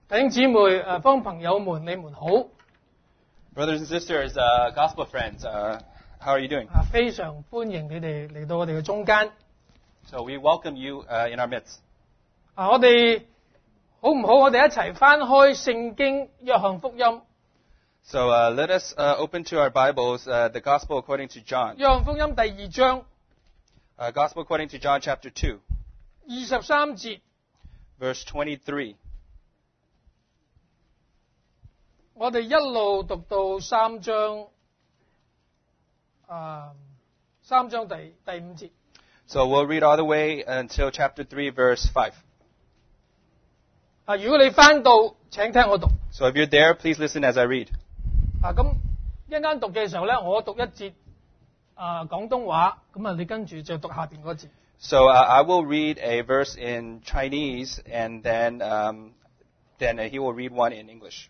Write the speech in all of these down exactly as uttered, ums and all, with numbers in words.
弟兄姊妹誒，幫朋友們你們好， Brothers and sisters, uh, gospel friends, uh, how are you doing? 啊非常歡迎你哋嚟到我哋嘅中間。 So we welcome you uh, in our midst. 啊，我哋好唔好？我哋一齊翻開聖經約翰福音。 So uh, let us uh, open to our Bibles uh, the Gospel according to John. 約翰福音第二章 Uh, Gospel according to John chapter two, 二十三節， verse twenty-three. 我哋一路讀到三章，啊三章第第五節。 So we'll read all the way until chapter three, verse five. 啊，如果你翻到，請聽我讀。 So if you're there, please listen as I read. 啊，咁一陣間讀嘅時候咧，我讀一節啊廣東話，咁啊你跟住就讀下邊嗰節。 So uh, I will read a verse in Chinese, and then um, then uh, he will read one in English.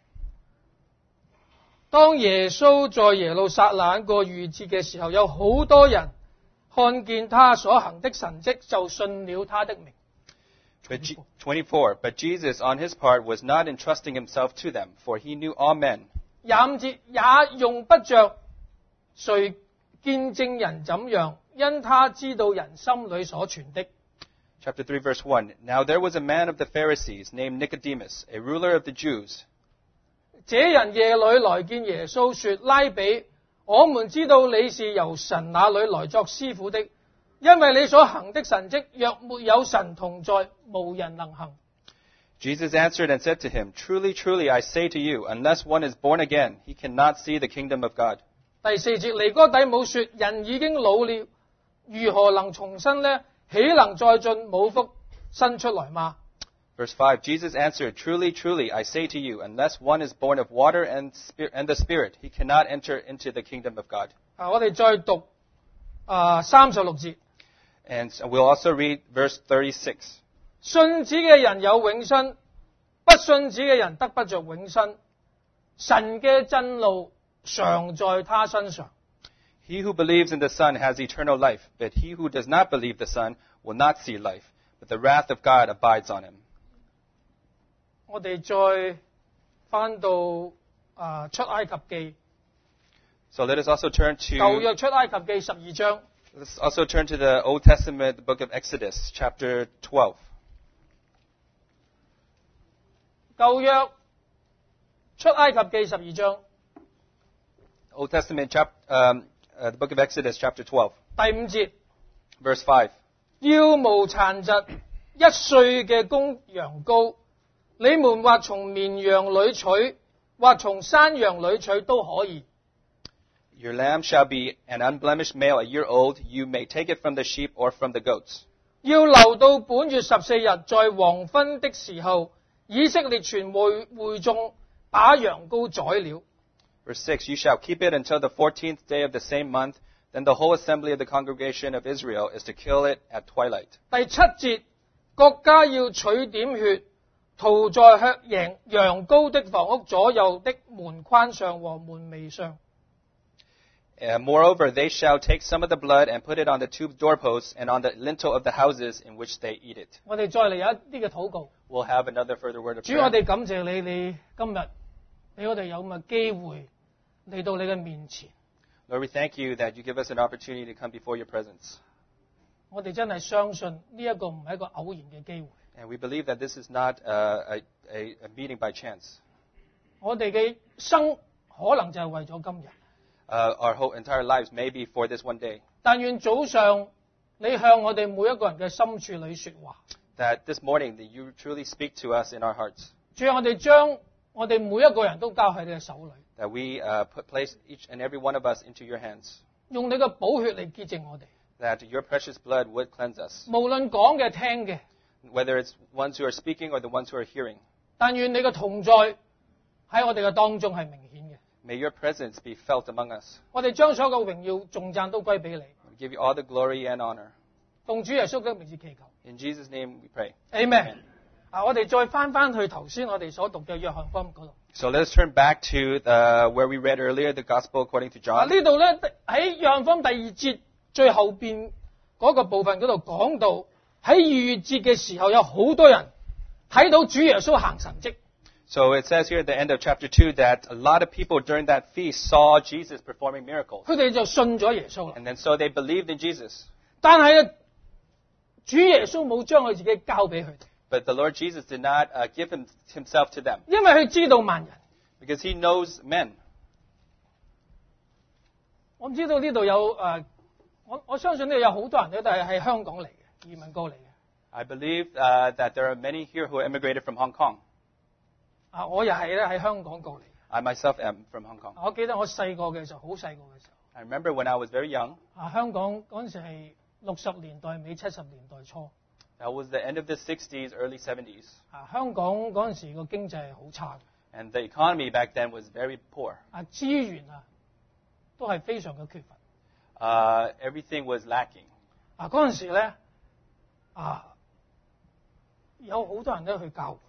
當耶穌在耶路撒冷過逾節嘅時候，有好多人看見他所行的神蹟，就信了他的名。 But G- twenty-four. But Jesus, on his part, was not entrusting himself to them, for he knew all men. 廿五節也用不着誰見證人怎樣，因他知道人心裏所存的。 Chapter three, verse one. Now there was a man of the Pharisees named Nicodemus, a ruler of the Jews. 這人夜裏來見耶穌，說：拉比，我們知道你是由神那裏來作師傅的，因為你所行的神蹟，若沒有神同在，無人能行。 Jesus answered and said to him, Truly, truly, I say to you, unless one is born again, he cannot see the kingdom of God. 第四節，尼哥底母說：人已經老了，如何能重生呢？豈能再進母腹生出來嗎？ Verse five. Jesus answered, Truly, truly, I say to you, unless one is born of water and, spir- and the Spirit, he cannot enter into the kingdom of God. 啊，我哋再讀啊三十六節。 And so we'll also read verse thirty-six. 信子嘅人有永生，不信子嘅人得不着永生。神嘅震怒常在他身上。 He who believes in the Son has eternal life, but he who does not believe the Son will not see life, but the wrath of God abides on him. 我哋再翻到啊出埃及記， So let us also turn 舊 to 約出埃及記十二章， let's also turn to the Old Testament, the book of Exodus, chapter twelve. 舊約出埃及記十二章 Old Testament, chap, um, uh, the book of Exodus, chapter twelve, 第五節， verse five. 腰無殘疾一歲嘅公羊羔，你們或從綿羊裏取，或從山羊裏取都可以。 Your lamb shall be an unblemished male, a year old. You may take it from the sheep or from the goats. 要留到本月十四日，在黃昏的時候，以色列全會會眾把羊羔宰了。 Verse six, you shall keep it until the fourteenth day of the same month. Then the whole assembly of the congregation of Israel is to kill it at twilight. 第七節，國家要取點血，塗在吃羊羊羔的房屋左右的門框上和門楣上。 Uh, moreover, they shall take some of the blood and put it on the two doorposts and on the lintel of the houses in which they eat it. 我哋再嚟有一啲嘅禱告。 We'll have another further word of 主，我 prayer. 哋感謝你，你今日俾我哋有咁嘅機會嚟到你嘅面前。 Lord, we thank you that you give us an opportunity to come before your presence. 我哋真係相信呢一個唔係一個偶然嘅機會。 And we believe that this is not uh, a, a, a meeting by chance. 我哋嘅生可能就係為咗今日。 Uh, our whole entire lives may be for this one day. 但願早上你向我哋每一個人嘅心處裏說話。 That this morning that you truly speak to us in our hearts. 主啊，我哋將我哋每一個人都交喺你嘅手裏， That we uh, put place each and every one of us into your hands. 用你嘅寶血嚟潔淨我哋。 That your precious blood would cleanse us. 無論講嘅聽嘅， Whether it's ones who are speaking or the ones who are hearing. 但願你嘅同在喺我哋嘅當中係明顯嘅。 May your presence be felt among us. 我哋將所有嘅榮耀頌讚都歸俾你。 We give you all the glory and honor. 奉主耶穌嘅名字祈求。 In Jesus' name we pray. Amen。啊，我哋再翻翻去頭先我哋所讀嘅約翰福音嗰度。 So let us turn back to the, where we read earlier, the Gospel according to 啊， John. 呢度咧喺約翰福音第二節最後邊嗰個部分嗰度講到，喺逾越節嘅時候有好多人睇到主耶穌行神蹟。 So it says here at the end of chapter two that a lot of people during that feast saw Jesus performing miracles. 佢哋就信咗耶穌啦。 And then so they believed in Jesus. 但係啊，主耶穌冇將佢自己交俾佢哋， But the Lord Jesus did not uh, give him, himself to them 因為佢知道萬人。 because he knows men. 我唔知道呢度有誒、呃，我我相信呢度有好多人咧都係喺香港嚟嘅，移民過嚟嘅。 I believe uh, that there are many here who immigrated from Hong Kong. 啊，我又係咧喺香港過嚟。 I myself am from Hong Kong. 我記得我細個嘅時候，好細個嘅時候， I remember when I was very young. 啊香港嗰陣時係六十年代尾七十年代初， That was the end of the sixties, early seventies. 啊香港嗰陣時個經濟係好差嘅， And the economy back then was very poor. 啊資源啊都係非常嘅缺乏。 Uh, everything was lacking. 啊嗰陣時咧，啊有好多人都去教會。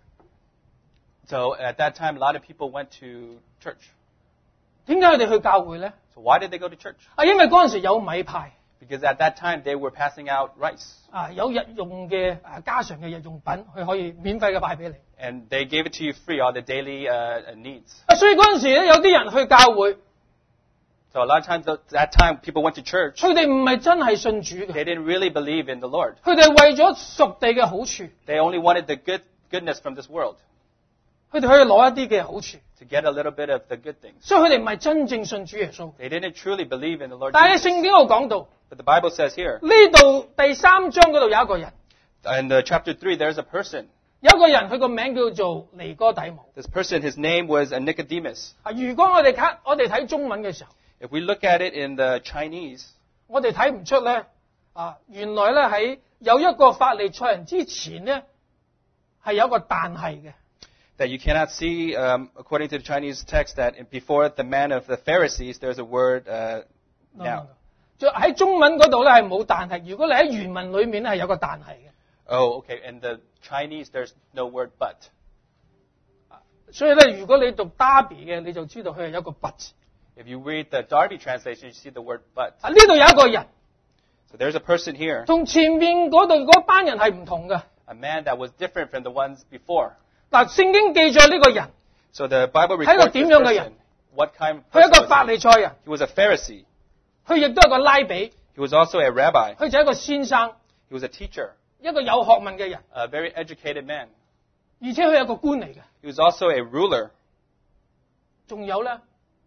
So at that time, a lot of people went to church. 點解佢哋去教會咧？ So why did they go to church? 啊因為嗰陣時有米派， Because at that time, they were passing out rice. 啊有日用嘅誒家常嘅日用品，佢可以免費嘅派俾你。 And they gave it to you free, all the daily uh, needs. 啊所以嗰陣時咧，有啲人去教會， So a lot of times, at that time, people went to church. 佢哋唔係真係信主嘅， They didn't really believe in the Lord. 佢哋係為咗屬地嘅好處， They only wanted the good goodness from this world, 佢哋可以攞一啲嘅好處， to get a little bit of the good things. 所以佢哋唔係真正信主耶穌。 They didn't truly believe in the Lord 但係喺 Jesus. 聖經度講到， But the Bible says here, 呢度第三章嗰度有一個人， in the chapter three, there's a person. 有一個人佢個名叫做尼哥底母。 This person, his name was uh, Nicodemus. 啊，如果我哋睇我哋睇中文嘅時候， If we look at it in the Chinese, 我哋睇唔出咧，啊，原來咧喺有一個法利賽人之前咧係有一個但係嘅。 that you cannot see, um, according to the Chinese text, that before the man of the Pharisees, there's a word uh, now. 就喺中文嗰度咧係冇但係，如果你喺原文裏面咧係有個但係嘅。 Oh, okay. In the Chinese, there's no word but. 所以咧，如果你讀 Darby 嘅，你就知道佢係有一個 but 字。 If you read the Darby translation, you see the word but. 啊，呢度有一個人， So there's a person here, 同前面嗰度嗰班人係唔同嘅。 a man that was different from the ones before. 嗱，聖經記載呢個人 So the Bible 係一個 records 點 this 樣嘅人？ person. What kind of 佢係 person 一個法 was 利 he? 賽人， He was a Pharisee. 佢亦都係個拉比， He was also a rabbi. 佢就係一個先生， He was a teacher, 一個有學問嘅人， a very educated man. 而且佢係一個官嚟嘅。 He was also a ruler. 仲有咧，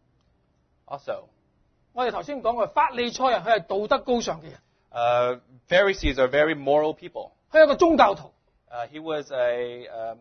Also, 我哋頭先講過法利賽人，佢係道德高尚嘅人， uh, Pharisees are very moral people. 佢係一個宗教徒 Uh, he was a, um,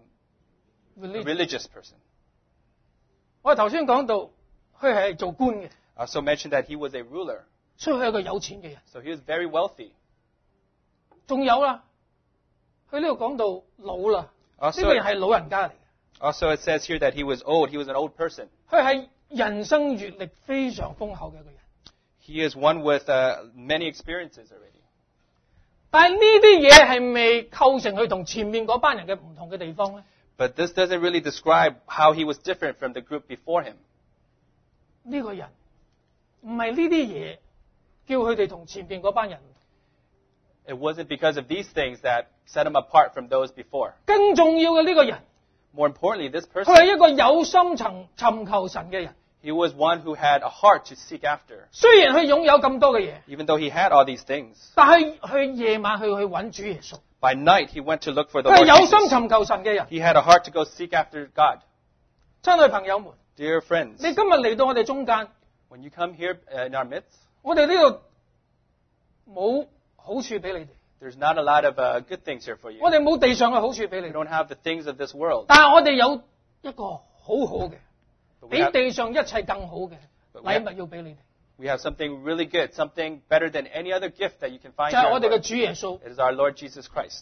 a religious person. 我哋頭先講到佢係做官嘅， I also mentioned that he was a ruler. 所以佢係一個有錢嘅人。 So he was very wealthy. 仲有啦，佢呢度講到老啦，呢 Also, 個人係老人家嚟嘅， also it says here that he was old. He was an old person. 佢係人生閱歷非常豐厚嘅一個人。 He is one with uh, many experiences already. 但係呢啲嘢係未構成佢同前面嗰班人嘅唔同嘅地方咧。 But this doesn't really describe how he was different from the group before him. 呢個人唔係呢啲嘢叫佢哋同前邊嗰班人唔同。 It wasn't because of these things that set him apart from those before. 更重要嘅呢個人， More importantly, this 佢 person, 係一個有心尋尋求神嘅人。 he was one who had a heart to seek after. 雖然佢擁有咁多嘅嘢， Even though he had all these things, 但係佢夜晚去去揾主耶穌。 by night he went to look for the 佢係 Lord 有心 Jesus. 尋求神嘅人。 He had a heart to go seek after God. 親愛朋友們， Dear friends, 你今日嚟到我哋中間， when you come here uh, in our midst, 我哋呢度冇好處俾你哋， there's not a lot of uh, good things here for you. 我哋冇地上嘅好處俾你 We 哋， don't have the things of this world. 但係我哋有一個好好嘅， But we 比 have, 地上一切更好嘅 But we 禮 have- 物要俾你哋， we have something really good, something better than any other gift that you can find 就 here 係我 on 哋嘅 earth. 主耶穌。 It is our Lord Jesus Christ.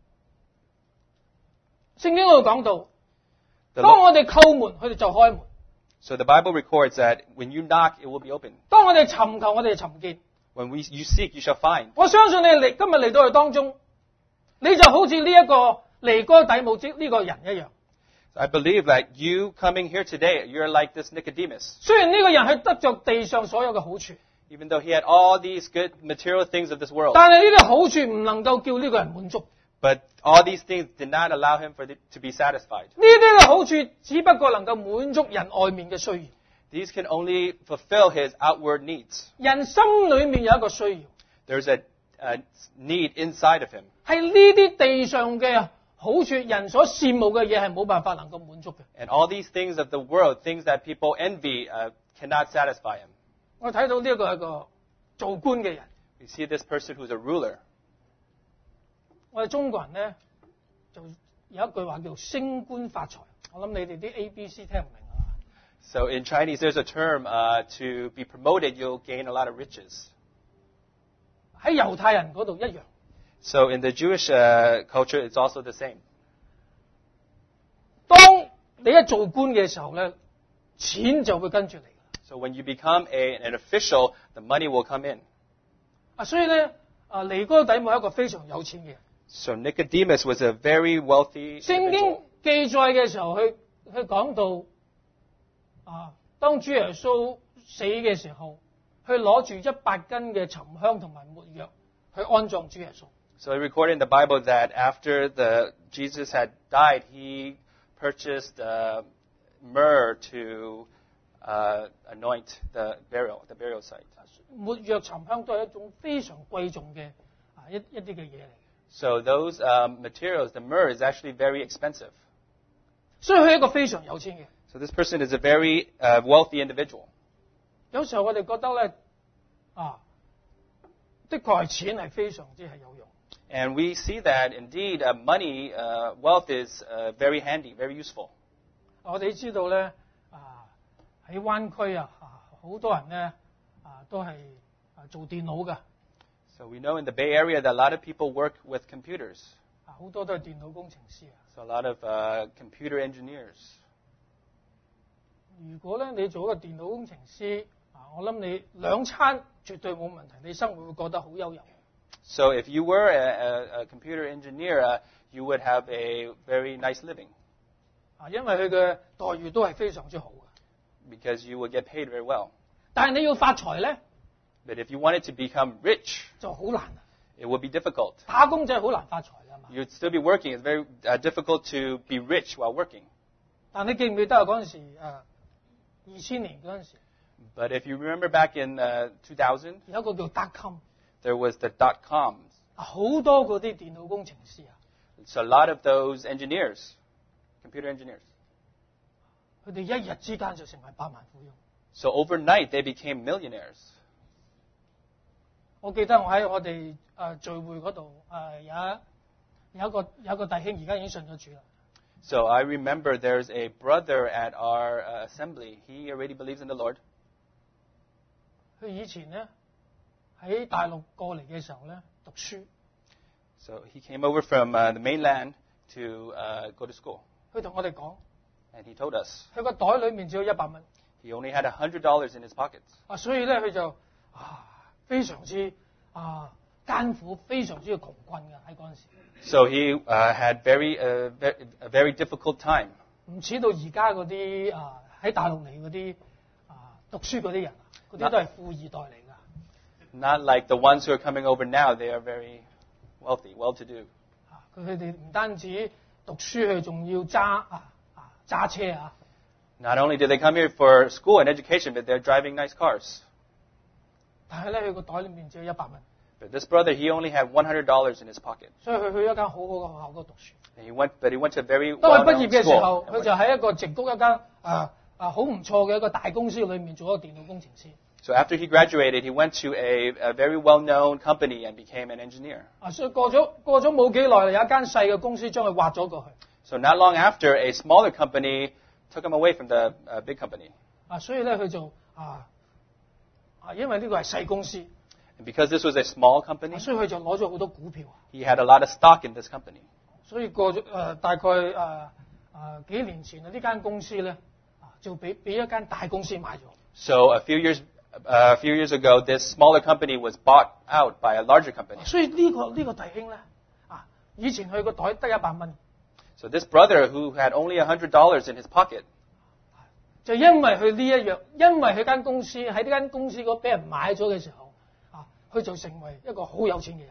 聖經嗰度講到， The 當 Lord- 我哋叩門，佢哋就開門； so the Bible records that when you knock, it will be open. 當我哋尋求，我哋就尋見。 When we, you seek, you shall find. 我相信你嚟今日嚟到佢當中，你就好似呢一個尼哥底母呢個人一樣。 I believe that you coming here today, you're like this Nicodemus. 雖然呢個人係得着地上所有嘅好處， Even though he had all these good material things of this world, 但係呢啲好處唔能夠叫呢個人滿足。 But all these things did not allow him for the, to be satisfied. 呢啲嘅好處只不過能夠滿足人外面嘅需要， These can only fulfill his outward needs. 人心裏面有一個需要， There's a, a need inside of him. 係呢啲地上嘅好處，人所羨慕嘅嘢係冇辦法能夠滿足嘅。 And all these things of the world, things that people envy, uh, cannot satisfy him. 我睇到呢一個係一個做官嘅人， We see this person who's a ruler. 我哋中國人咧就有一句話叫升官發財，我諗你哋啲 A B C 聽唔明啊。 So in Chinese, there's a term, uh, to be promoted, you'll gain a lot of riches. 喺猶太人嗰度一樣， So in the Jewish uh, culture, it's also the same. 當你一做官嘅時候咧，錢就會跟住你。 So when you become a, an official, the money will come in. 啊，所以咧，啊尼哥底母係一個非常有錢嘅人。 So Nicodemus was a very wealthy 聖 individual. 經記載嘅時候，佢佢講到啊，當主耶穌死嘅時候，佢攞住一百斤嘅沉香同埋沒藥去安葬主耶穌。 So it recorded in the Bible that after the Jesus had died, he purchased uh, myrrh to uh, anoint the burial, the burial site. 沒藥沉香都係一種非常貴重嘅啊一一啲嘅嘢嚟嘅， So those um, materials, the myrrh, is actually very expensive. 所以佢係一個非常有錢嘅。 So this person is a very uh, wealthy individual. 有時候我哋覺得咧啊，的確係錢係非常之係有用。 And we see that indeed uh, money, uh, wealth is uh, very handy, very useful. 我哋知道咧啊喺灣區啊啊好多人咧啊都係啊做電腦嘅， So we know in the Bay Area that a lot of people work with computers. 啊好多都係電腦工程師啊。 So a lot of uh, computer engineers. 如果咧你做一個電腦工程師啊，我諗你兩餐絕對冇問題，你生活會過得好悠遊。 So if you were a, a, a computer engineer, uh, you would have a very nice living 啊，因為佢嘅待遇都係非常之好嘅。 because you would get paid very well. 但係你要發財咧 But if you wanted to become rich, 就好難啊！ it would be difficult. 打工仔好難發財㗎嘛。 You'd still be working. It's very uh, difficult to be rich while working. 但你記唔記得啊？嗰陣時誒二千年嗰陣時 But if you remember back in uh, two thousand, 有一個叫 dot-com， there was the dot-coms. 啊好多嗰啲電腦工程師啊， So a lot of those engineers, computer engineers. 佢哋一日之間就成為百萬富翁。 So overnight, they became millionaires. 我記得我喺我哋誒聚會嗰度誒有一有一個有一個弟兄而家已經信咗主啦。 So I remember there's a brother at our uh, assembly. He already believes in the Lord. 佢以前咧喺大陸過嚟嘅時候咧讀書， So he came over from uh, the mainland to uh, go to school. 佢同我哋講， And he told us 佢個袋裏面只有一百蚊， he only had one hundred dollars in his pockets. 啊，所以咧佢就啊非常之啊艱苦，非常之窮困嘅喺嗰陣時， So he uh, had very, uh, ve- a very difficult time. 唔似到而家嗰啲啊喺大陸嚟嗰啲啊讀書嗰啲人，嗰啲都係富二代嚟㗎。 Not like the ones who are coming over now. They are very wealthy, well-to-do. 啊佢佢哋唔單止讀書，佢仲要揸啊啊揸車啊。 Not only did they come here for school and education, but they're driving nice cars. 但係咧，佢個袋裏面只有一百蚊， But this brother, he only had one hundred dollars in his pocket. 所以佢去一間好好嘅學校嗰度讀書。 And he went, but he went to a very 當佢畢 well-known 業嘅時候， school. 佢就喺一個直谷一間啊啊好唔錯嘅一個大公司裏面做一個電腦工程師。 So after he graduated, he went to a, a very well-known company and became an engineer. 啊，所以過咗過咗冇幾耐，有一間細嘅公司將佢挖咗過去。 So not long after, a smaller company took him away from the uh, big company. 啊，所以咧佢就啊啊，因為呢個係細公司， And because this was a small company, 啊所以佢就攞咗好多股票。 he had a lot of stock in this company. 所以過咗誒、呃、大概誒誒、呃、幾年前啊，呢間公司咧啊就俾俾一間大公司買咗。 So a few years, uh, a few years ago, this smaller company was bought out by a larger company. 所以呢、個呢、個弟兄咧啊，以前佢個袋得一百蚊， So this brother, who had only one hundred dollars in his pocket, 就因為佢呢一樣，因為佢間公司喺呢間公司嗰俾人買咗嘅時候啊，佢就成為一個好有錢嘅人。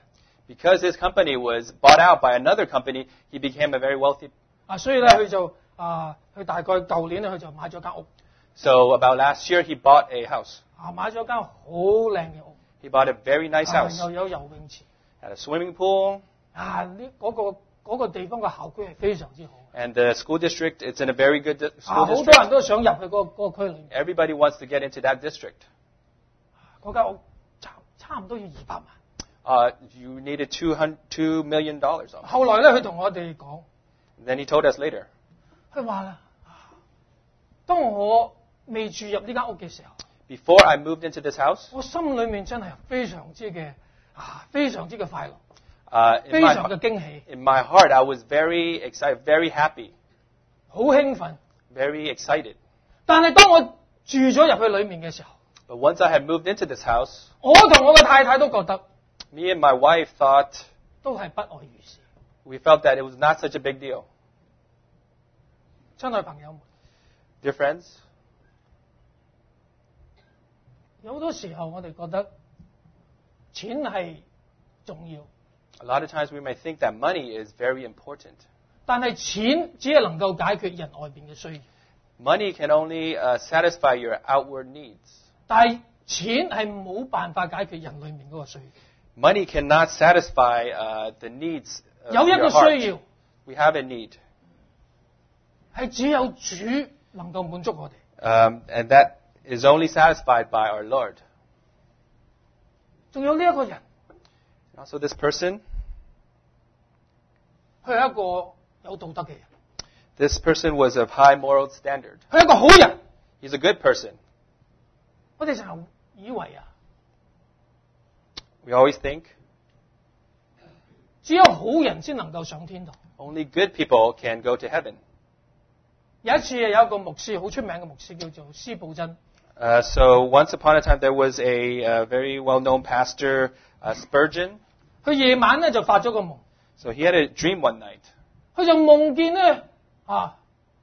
Because his company was bought out by another company, he became a very wealthy. 啊，所以咧佢就啊，佢大概舊年咧佢就買咗間屋， So about last year, he bought a house. 啊買咗間好靚嘅屋， He bought a very nice 啊 house. 又有游泳池， Had a swimming pool. 啊呢嗰個嗰個地方嘅校區係非常之好， And the school district, it's in a very good di- 啊 school 好多人 district. 都想入去嗰個嗰個區裏面， Everybody wants to get into that district. 嗰間屋差差唔多要二百萬。 Uh, you needed two hundred, two million dollars. 後來咧佢同我哋講， Then he told us later. 佢話啦，當我未住入呢間屋嘅時候， Before I moved into this house, 我心裏面真係非常之嘅啊，非常之嘅快樂， uh, in, 非 my, 常嘅驚喜， in my heart, I was very excited, very happy, 好興奮。 very excited. 但係當我住咗入去裏面嘅時候， But once I had moved into this house, 我同我嘅太太都覺得 me and my wife thought, 都係不外如是。 we felt that it was not such a big deal. 親愛朋友們， Dear friends, 有好多時候我哋覺得錢係重要， a lot of times we may think that money is very important. 但係錢只係能夠解決人外邊嘅需要， Money can only uh, satisfy your outward needs. 但係錢係冇辦法解決人裏面嗰個需要。 Money cannot satisfy uh, the needs of 有一 your 個需 heart. 要 We have a need. 係只有主能夠滿足我哋。 Um, and that is only satisfied by our Lord. 仲有呢一個人， Also, this person, 佢係一個有道德嘅人， this person was of high moral standard. 佢係一個好人。 He's a good person. 我哋成日以為啊， We always think 只有好人先能夠上天堂。 only good people can go to heaven. 有一次有一個牧師，好出名嘅牧師叫做司布真， Uh, so once upon a time, there was a, uh very well-known pastor, uh, Spurgeon. 佢夜晚咧就發咗個夢， So he had a dream one night. 佢就夢見咧啊，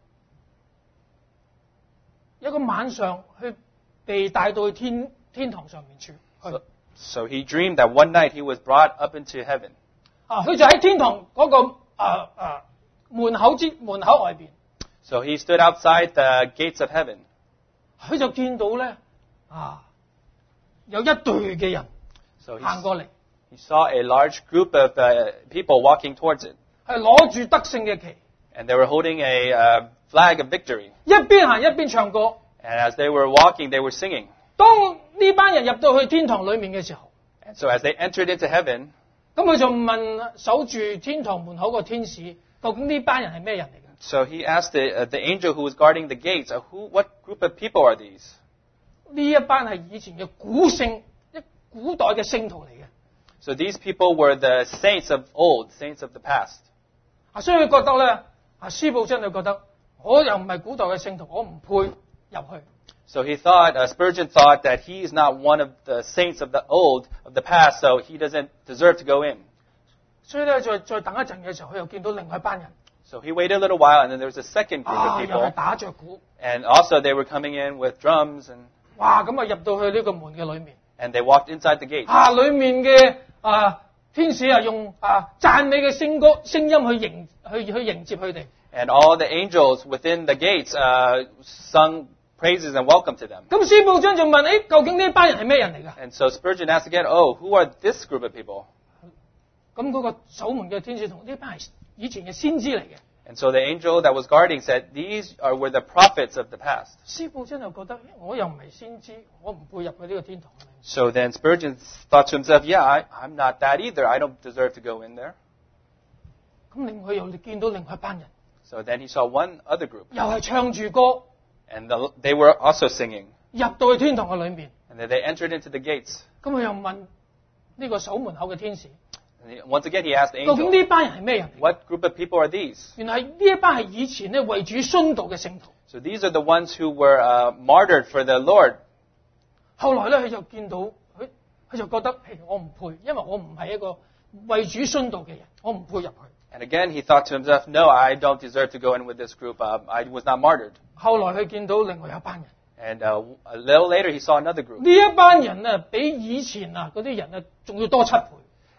有個晚上佢被帶到去天天堂上面處去 So, so he dreamed that one night he was brought up into heaven. 啊，佢就喺天堂嗰、個啊啊門口之門口外邊， So he stood outside the gates of heaven. 佢就見到咧啊有一隊嘅人 So he, 行過嚟， he saw a large group of uh, people walking towards it. 係攞住得勝嘅旗， And they were holding a uh, flag of victory. 一邊行一邊唱歌。 And as they were walking, they were singing. 當呢班人入到去天堂裏面嘅時候， And so as they entered into heaven, 咁佢就問守住天堂門口個天使，究竟呢班人係咩人嚟嘅？ so he asked the, uh, the angel who was guarding the gates, uh, who, what group of people are these? 呢一班係以前嘅古聖，一古代嘅聖徒嚟嘅。 So these people were the saints of old, saints of the past. 啊，所以佢覺得咧，啊，司布真佢覺得，我又唔係古代嘅聖徒，我唔配入去。 So he thought, uh, Spurgeon thought that he is not one of the saints of the old, of the past, so he doesn't deserve to go in. 所以咧，再再等一陣嘅時候，佢又見到另外一班人， So he waited a little while, and then there was a second group 啊， of 又係 people, 打着鼓， and also they were coming in with drums, and, 哇，咁啊入到去呢個門嘅裏面， and they walked inside the gate. 啊，裏面嘅啊天使啊用啊讚美嘅聲歌聲音去迎去去迎接佢哋。 And all the angels within the gates uh, sung praises and welcome to them. 咁司布真就問：誒，究竟呢班人係咩人嚟㗎？ And so Spurgeon asked again, oh, who are this group of people? 咁嗰個守門嘅天使同呢班係以前嘅先知嚟嘅。 And so the angel that was guarding said, these are, were the prophets of the past. 司布真就覺得我又唔係先知，我唔配入去呢個天堂裏面。 So then Spurgeon thought to himself, yeah, I, I'm not that either. I don't deserve to go in there. 咁另外又見到另外一班人， So then he saw one other group, 又係唱住歌 and the, they were also singing. 入到去天堂嘅裏面。 And then they entered into the gates. 咁佢又問呢個守門口嘅天使： And he, once again, he asked the 究竟 angel, 呢班人係咩人嚟？ what group of people are these? 原來係呢一班係以前咧為主殉道嘅聖徒。 So these are the ones who were uh, martyred for the Lord. 後來咧，佢就見到佢，佢就覺得，嘿，我唔配，因為我唔係一個為主殉道嘅人，我唔配入去。 And again, he thought to himself, no, I don't deserve to go in with this group. Um, I was not martyred. 後來佢見到另外一班人， And uh, a little later, he saw another group. 呢一班人啊，比以前啊嗰啲人啊仲要多七倍。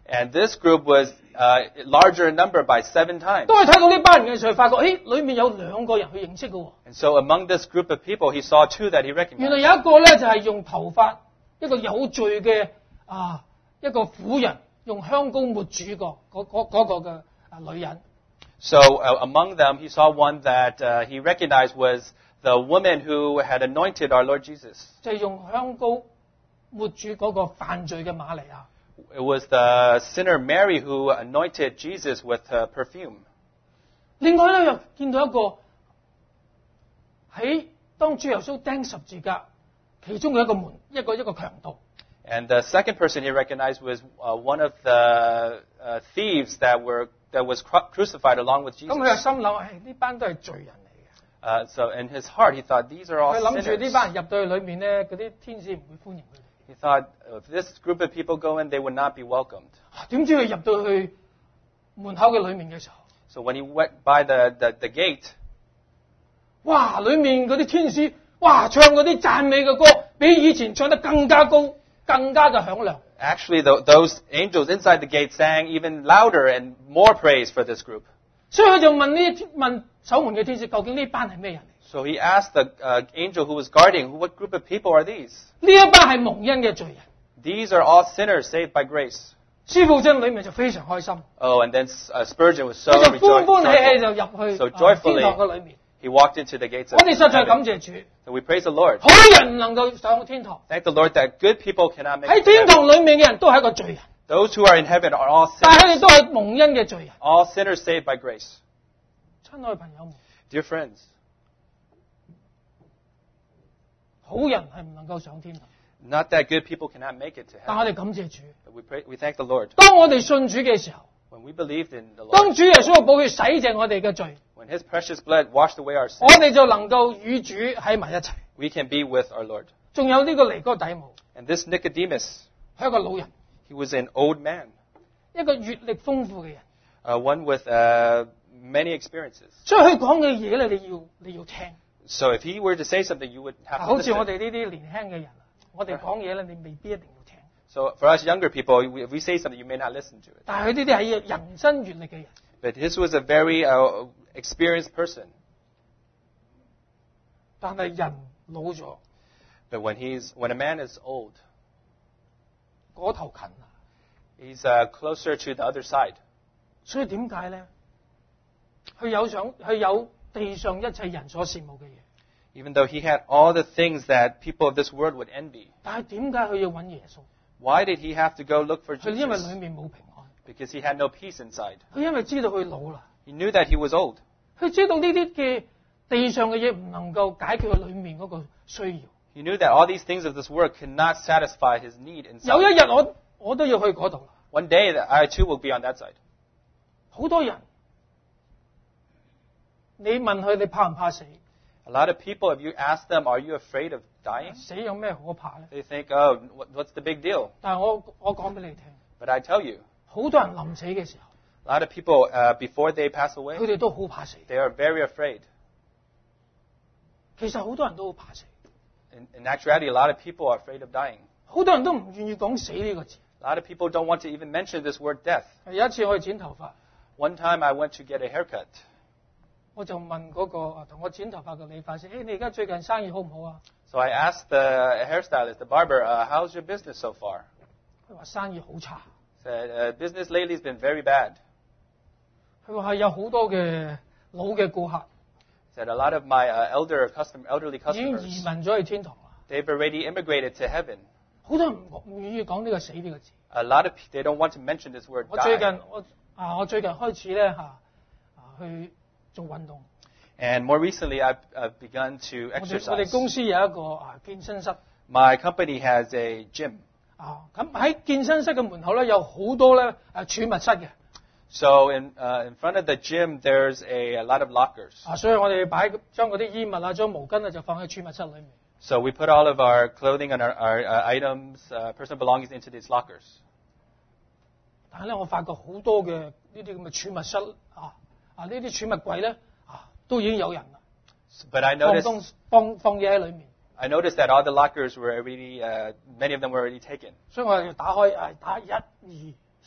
And this group was uh, larger in number by seven times. 當佢睇到呢班人嘅時候，發覺誒裏面有兩個人佢認識嘅喎。 And so among this group of people, he saw two that he 原來 recognized. 有一個咧就係用頭髮一個有罪嘅啊一個婦人用香膏抹主個嗰嗰嗰個嘅啊女人。 So uh, among them, he saw one that uh, he recognized was the woman who had anointed our Lord Jesus. 就係用香膏抹主嗰個犯罪嘅瑪利亞。 It was the sinner Mary who anointed Jesus with uh, perfume. 另外咧又見到一個喺當主耶穌釘十字架其中嘅一個門一個一個強盜。 And the second person he recognized was uh, one of the uh, thieves that were that was cru- crucified along with 咁 Jesus. 佢就心諗：誒呢班都係罪人嚟嘅。 Uh, so in his heart, he thought these are all 佢諗住呢 sinners. 班人入到去裏面咧，嗰啲天使唔會歡迎佢哋。 He thought if this group of people go in, they would not be welcomed. 點知佢入到去門口嘅裏面嘅時候， So when he went by the, the, the gate, 哇！裏面嗰啲天使，哇！唱嗰啲讚美嘅歌，比以前唱得更加高，更加嘅響亮。 actually the, those angels inside the gate sang even louder and more praise for this group. 所以佢就問呢問守門嘅天使，究竟呢班係咩人嚟？ So he asked the uh, angel who was guarding, what group of people are these? 呢一班係蒙恩嘅罪人。 These are all sinners saved by grace. 司布真裏面就非常開心， Oh, and then uh, Spurgeon was so 佢就歡 rejoiced. 歡喜喜就 joyful. 入去 So 啊 joyfully 天堂嘅裏面。 He walked into the gates 我 of 哋實在感 heaven. 謝主， So we praise the Lord. 好人唔能夠上天堂， Thank the Lord that good people cannot make 喺 it to 天 heaven. 堂裏面嘅人都係一個罪人， Those who are in heaven are all 但係佢 sinners. 哋都係蒙恩嘅罪人。 All sinners saved by grace. 親愛朋友們， Dear friends, 好人係唔能夠上天堂， not that good people cannot make it to 但 heaven. 我哋感謝主。 But we pray, we thank the Lord. 當我哋信主嘅時候， When we believed in the 當 Lord, 主耶穌嘅寶血洗淨我哋嘅罪， when His precious blood washed away our 我 sins, 哋就能夠與主喺埋一齊。 we can be with our Lord. 仲有呢個尼哥底母， And this Nicodemus, 係一個老人， he was an old man, 一個閱歷豐富嘅人， uh, one with uh, many experiences. 所以佢講嘅嘢咧，你要你要聽。 So if he were to say something, you would have to 好似我 listen. 哋呢啲年輕嘅人，我哋講嘢咧，你未必一定要聽。 So for us younger people, we- if we say something, you may not listen to it. 但係佢呢啲係人生閱歷嘅人， But this was a very uh, experienced person. 但係人老咗， But when he's when a man is old, 嗰頭近啦。 he's uh, closer to the other side. 所以點解咧？佢有想，佢有地上一切人所羨慕嘅嘢， Even though he had all the things that people of this world would envy, 但係點解佢要揾耶穌？ why did he have to go look for 佢因為 Jesus? 裏面冇平安， Because he had no peace inside. 佢因為知道佢老啦， He knew that he was old. 佢知道呢啲嘅地上嘅嘢唔能夠解決佢裏面嗰個需要。 He knew that all these things of this world could not satisfy his need 有一 inside. 日我我都要去嗰度啦。 One day, that I too will be on that side. 好多人，你問佢你怕唔怕死？ A lot of people, if you ask them, are you afraid of dying? 死有咩可怕咧？ They think, oh, what, what's the big deal? 但係我我講俾你聽， But I tell you, 好多人臨死嘅時候， a lot of people, uh, before they pass 佢 away, 哋都好怕死。 they are very afraid. 其實好多人都好怕死， In, in actuality, a lot of people are afraid of dying. 好多人都唔願意講死呢個字。 A lot of people don't want to even mention this word death. 有一次我去剪頭髮， One time I went to get a haircut. 我就問嗰、個啊同我剪頭髮嘅理髮師：，誒、你而家最近生意好唔好啊？ So I asked the hairstylist, the barber, uh, how's your business so far? 佢話生意好差。 Said, uh, business lately has been very bad. 佢話係有好多嘅老嘅顧客 Said a lot of my uh, elder custom, elderly 已經 customers, 移民咗去天堂啦。 they've already immigrated to heaven. 好多人唔唔願意講呢個死呢個字。 A lot of they don't want to mention this word 我最 die. 近我啊我最近開始咧嚇啊去做運動。 And more recently, I've, I've begun to 我哋我哋 exercise. 公司有一個啊健身室 My company has a gym. 啊，咁喺健身室嘅門口咧有好多咧誒儲物室嘅 So in uh, in front of the gym, there's a, a lot of lockers. 啊，所以我哋擺將嗰啲衣物啊、將毛巾啊就放喺儲物室裏面。 So we put all of our clothing and our, our uh, items, uh, personal belongings into these lockers. 但係咧，我發覺好多嘅呢啲咁嘅儲物室啊啊呢啲儲物櫃咧啊都已經有人啦， But I 放 noticed 東放放嘢喺裏面， I noticed that all the lockers were already, uh, many of them were already taken. 所以我就打開誒打一二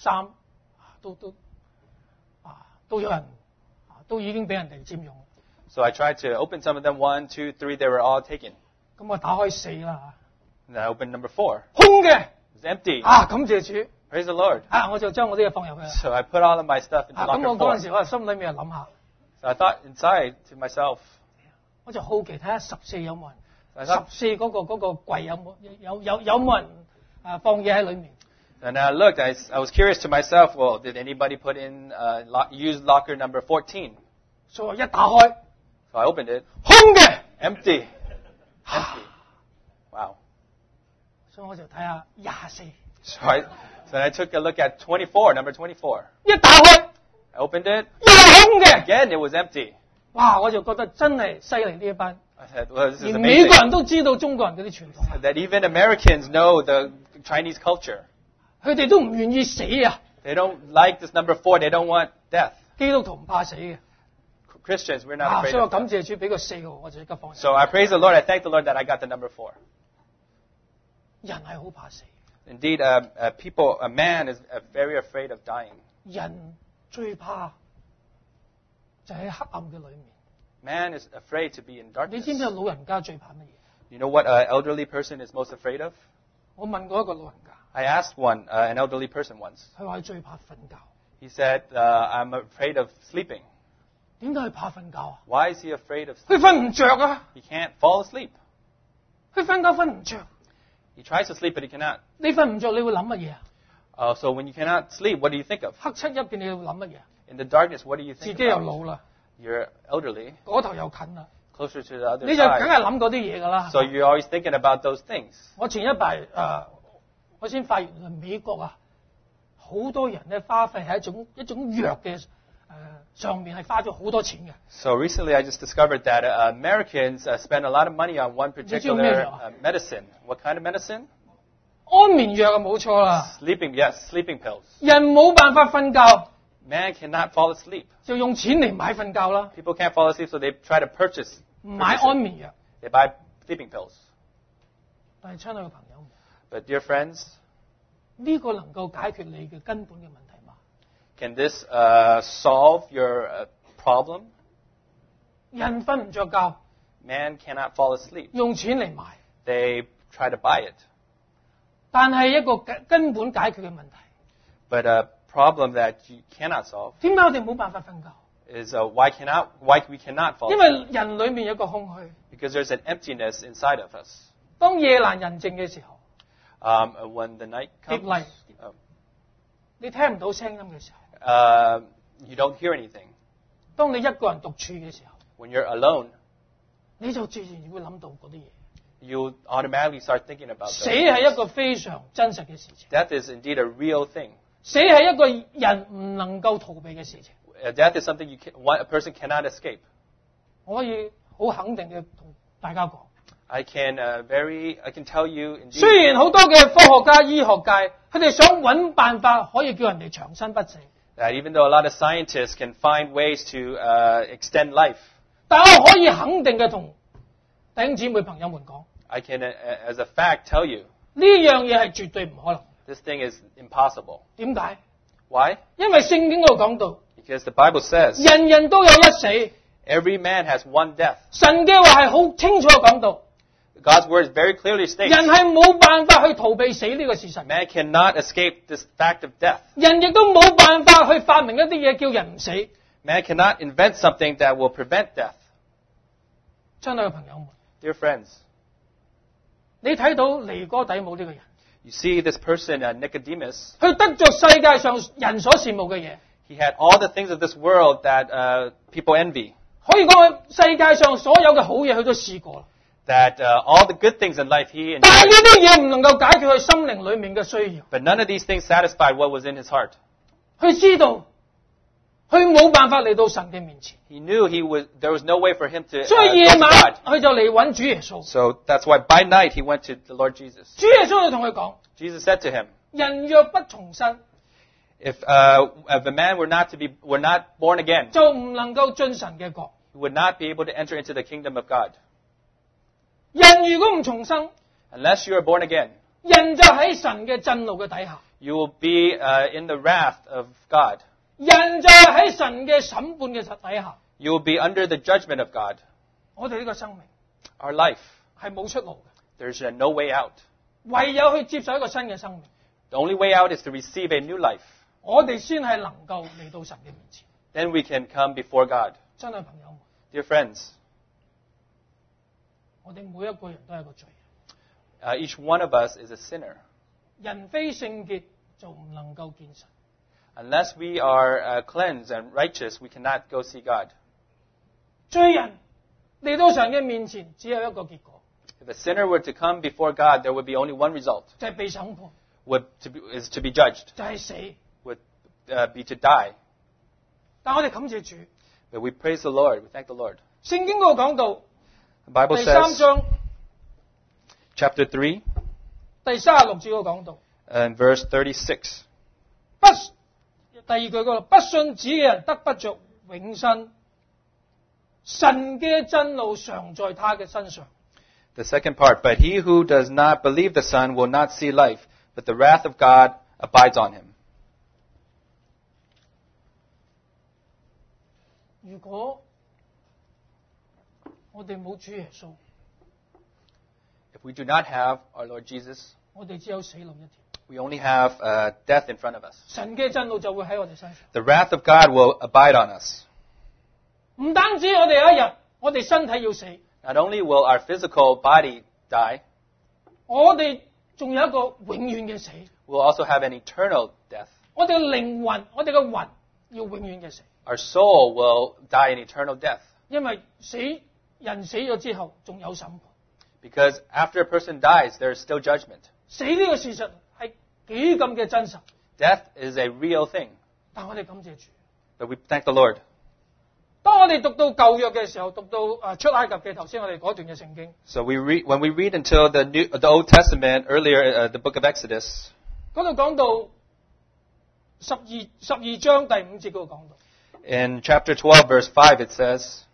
三都都啊都有人啊都已經俾人哋佔用。 So I tried to open some of them. One, two, three, they were all taken. 咁我打開四啦 And I opened number four. 空嘅 It was empty. 啊，感謝主 Praise the Lord. 啊，我就將我啲嘢放入去啦。 So I put all of my stuff into 啊，咁 locker 我嗰 four. 陣時我係心裏面係諗下， So I thought inside to myself, 我就好奇睇下十四有冇人， I 十 thought, 四嗰個嗰個櫃有冇有有有冇人啊放嘢喺裏面？ and I looked. I, I was curious to myself. Well, did anybody put in uh, lock, use locker number fourteen? 所以我一打開 So I opened it. 空嘅， Empty. Empty. Wow. 所以我就睇下廿四， So I, so I took a look at twenty-four, number twenty-four. 一打開 I opened it. 又係空嘅， Again, it was empty. 哇！我就覺得真係犀利呢一班， I said, well, this is 連美國 amazing. 人都知道中國人嗰啲傳統， That even Americans know the Chinese culture. 佢哋都唔願意死啊！ They don't like this number four. They don't want death. 基督徒唔怕死嘅， Christians, we're not 啊！ afraid 所以我 of 感 death. 謝主俾個四號，我就即刻放。 So I praise the Lord. I thank the Lord that I got the number four. 人係好怕死， Indeed, uh, uh, people, a man is uh, very afraid of dying. 人最怕就喺黑暗嘅裏面。 Man is afraid to be in 你 darkness. 知唔知老人家最怕乜嘢？ You know what an elderly person is most afraid of? 我問過一個老人家， I asked one, uh, an elderly person once. 佢話佢最怕瞓覺。 He said, uh, I'm afraid of sleeping. 點解佢怕瞓覺啊？ Why is he afraid of 佢 sleeping? 瞓唔着啊！ He can't fall asleep. 佢瞓覺瞓唔着。 He tries to sleep, but he cannot. 你瞓唔着，你會諗乜嘢啊？ Uh, so when you cannot sleep, what do you think of? 黑漆一片，你會諗乜嘢啊？ In the darkness, what do you 自 think 己又 about? 老啦， You're elderly, 嗰頭又近啦， closer to the other 你就梗 side. 係諗嗰啲嘢㗎啦。 So you're always thinking about those things. 我前一排誒、呃我先發現美國啊，好多人咧花費喺一種一種藥嘅誒、呃、上面係花咗好多錢嘅。 So recently, I just discovered that uh, Americans uh, spend a lot of money on one particular uh, medicine. What kind of medicine? 安眠藥啊，冇錯啦。 Sleeping, yes, sleeping pills. 人冇辦法瞓覺， Man cannot fall asleep. 就用錢嚟買瞓覺啦， People can't fall asleep, so they try to purchase. 買 purchase 安 it. 眠藥。 They buy sleeping pills. 但係親愛嘅朋友， But dear friends, 呢、個能夠解決你嘅根本嘅問題嘛？ can this uh, solve your uh, problem? 人瞓唔着覺， Man cannot fall asleep. 用錢嚟買， They try to buy it. 但係一個根根本解決嘅問題， But a problem that you cannot solve 點解我哋冇辦法瞓覺？ is uh, why cannot why we cannot fall 因 asleep? 為人裏面有一個空虛。 Because there's an emptiness inside of us. 當夜闌人靜嘅時候， Um, when the night 極 comes, 麗， uh, 你聽唔到聲音嘅時候， uh, you don't hear anything. 當你一個人獨處嘅時候， When you're alone, 你就自然會諗到嗰啲嘢。 you automatically start thinking about 死 those 係一 things. 個非常真實嘅事情， Death is indeed a real thing. 死係一個人唔能夠逃避嘅事情。 Uh, death is something you can, one, a person cannot escape. 我可以好肯定嘅同大家講， I can uh, very, I can tell you indeed. 雖然好多嘅科學家、醫學界，佢哋想揾辦法可以叫人哋長生不死， That even though a lot of scientists can find ways to uh, extend life, 但我可以肯定嘅同弟兄姊妹朋友們講， I can, uh, as a fact, tell you 呢樣嘢係絕對唔可能。 this thing is impossible. 點解？ Why? 因為聖經嗰度講到， Because the Bible says 人人都有一死。 every man has one death. 神嘅話係好清楚講到， God's word very clearly states 人係冇辦法去逃避死呢個事實， man cannot escape this fact of death. 人亦都冇辦法去發明一啲嘢叫人唔死。 Man cannot invent something that will prevent death. 親愛嘅朋友們， Dear friends, 你睇到尼哥底母呢個人， you see this person, uh, Nicodemus, 佢得着世界上人所羨慕嘅嘢， he had all the things of this world that uh, people envy. 可以講世界上所有嘅好嘢佢都試過啦。 That uh, all the good things in life he 但係呢 enjoyed. 啲嘢唔能夠解決佢心靈裏面嘅需要。 But none of these things satisfied what was in his heart. 佢知道，佢冇辦法嚟到神嘅面前， He knew he was, there was no way for him to 所 uh, 以夜 go to 晚 God. 佢就嚟揾主耶穌。 So that's why by night he went to the Lord Jesus. 主耶穌就同佢講： Jesus said to him, 人若不重生， if, uh, if a man were not to be, were not born again, 就唔能夠進神嘅國。 he would not be able to enter into the kingdom of God. 人如果唔重生， Unless you are born again, 人就喺神嘅震怒嘅底下， You will be uh, in the wrath of God. 人就喺神嘅審判嘅底下。 You will be under the judgment of God. 我哋呢個生命 Our life, 係冇出路嘅， there's uh, no way out. 唯有去接受一個新嘅生命， The only way out is to receive a new life. 我哋先係能夠嚟到神嘅面前。 Then we can come before God. 真係朋友們， Dear friends, 我哋每一個人都係一個罪人， uh, each one of us is a sinner. 人非聖潔就唔能夠見神。 Unless we are uh, cleansed and righteous, we cannot go see God. 罪人嚟到神嘅面前，只有一個結果， If a sinner were to come before God, there would be only one result, 就係被審判， would to be, is to be judged, 就係死。 would uh, be to die. 但我哋感謝主， But we praise the Lord, we thank the Lord. 聖經嗰度講到 The Bible 第三 says, 章 chapter three, 第三十六節嗰度講到， and verse thirty-six. 不第二句嗰度，不信子嘅人得不着永生，神嘅震怒常在他嘅身上。 The second part, but he who does not believe the Son will not see life, but the wrath of God abides on him. 如果我哋冇主耶穌， If we do not have our Lord Jesus, 我哋只有死路一條， we only have uh, death in front of us. 神嘅震怒就會喺我哋身上。 The wrath of God will abide on us. 唔單止我哋有一日，我哋身體要死， Not only will our physical body die, 我哋仲有一個永遠嘅死。 we'll also have an eternal death. 我哋嘅靈魂，我哋嘅魂要永遠嘅死， Our soul will die an eternal death. 因為死人死咗之後，仲有審判。 Because after a person dies, there is still judgment. 死呢個事實係幾咁嘅真實， Death is a real thing. 但我哋感謝主。 But we thank the Lord. 當我哋讀到舊約嘅時候，讀到誒出埃及嘅頭先我哋嗰段嘅聖經， So we read, when we read until the New, the Old Testament, earlier, uh, the book of Exodus, 嗰度講到十二十二章第五節嗰度講到， in chapter twelve, verse five, it says,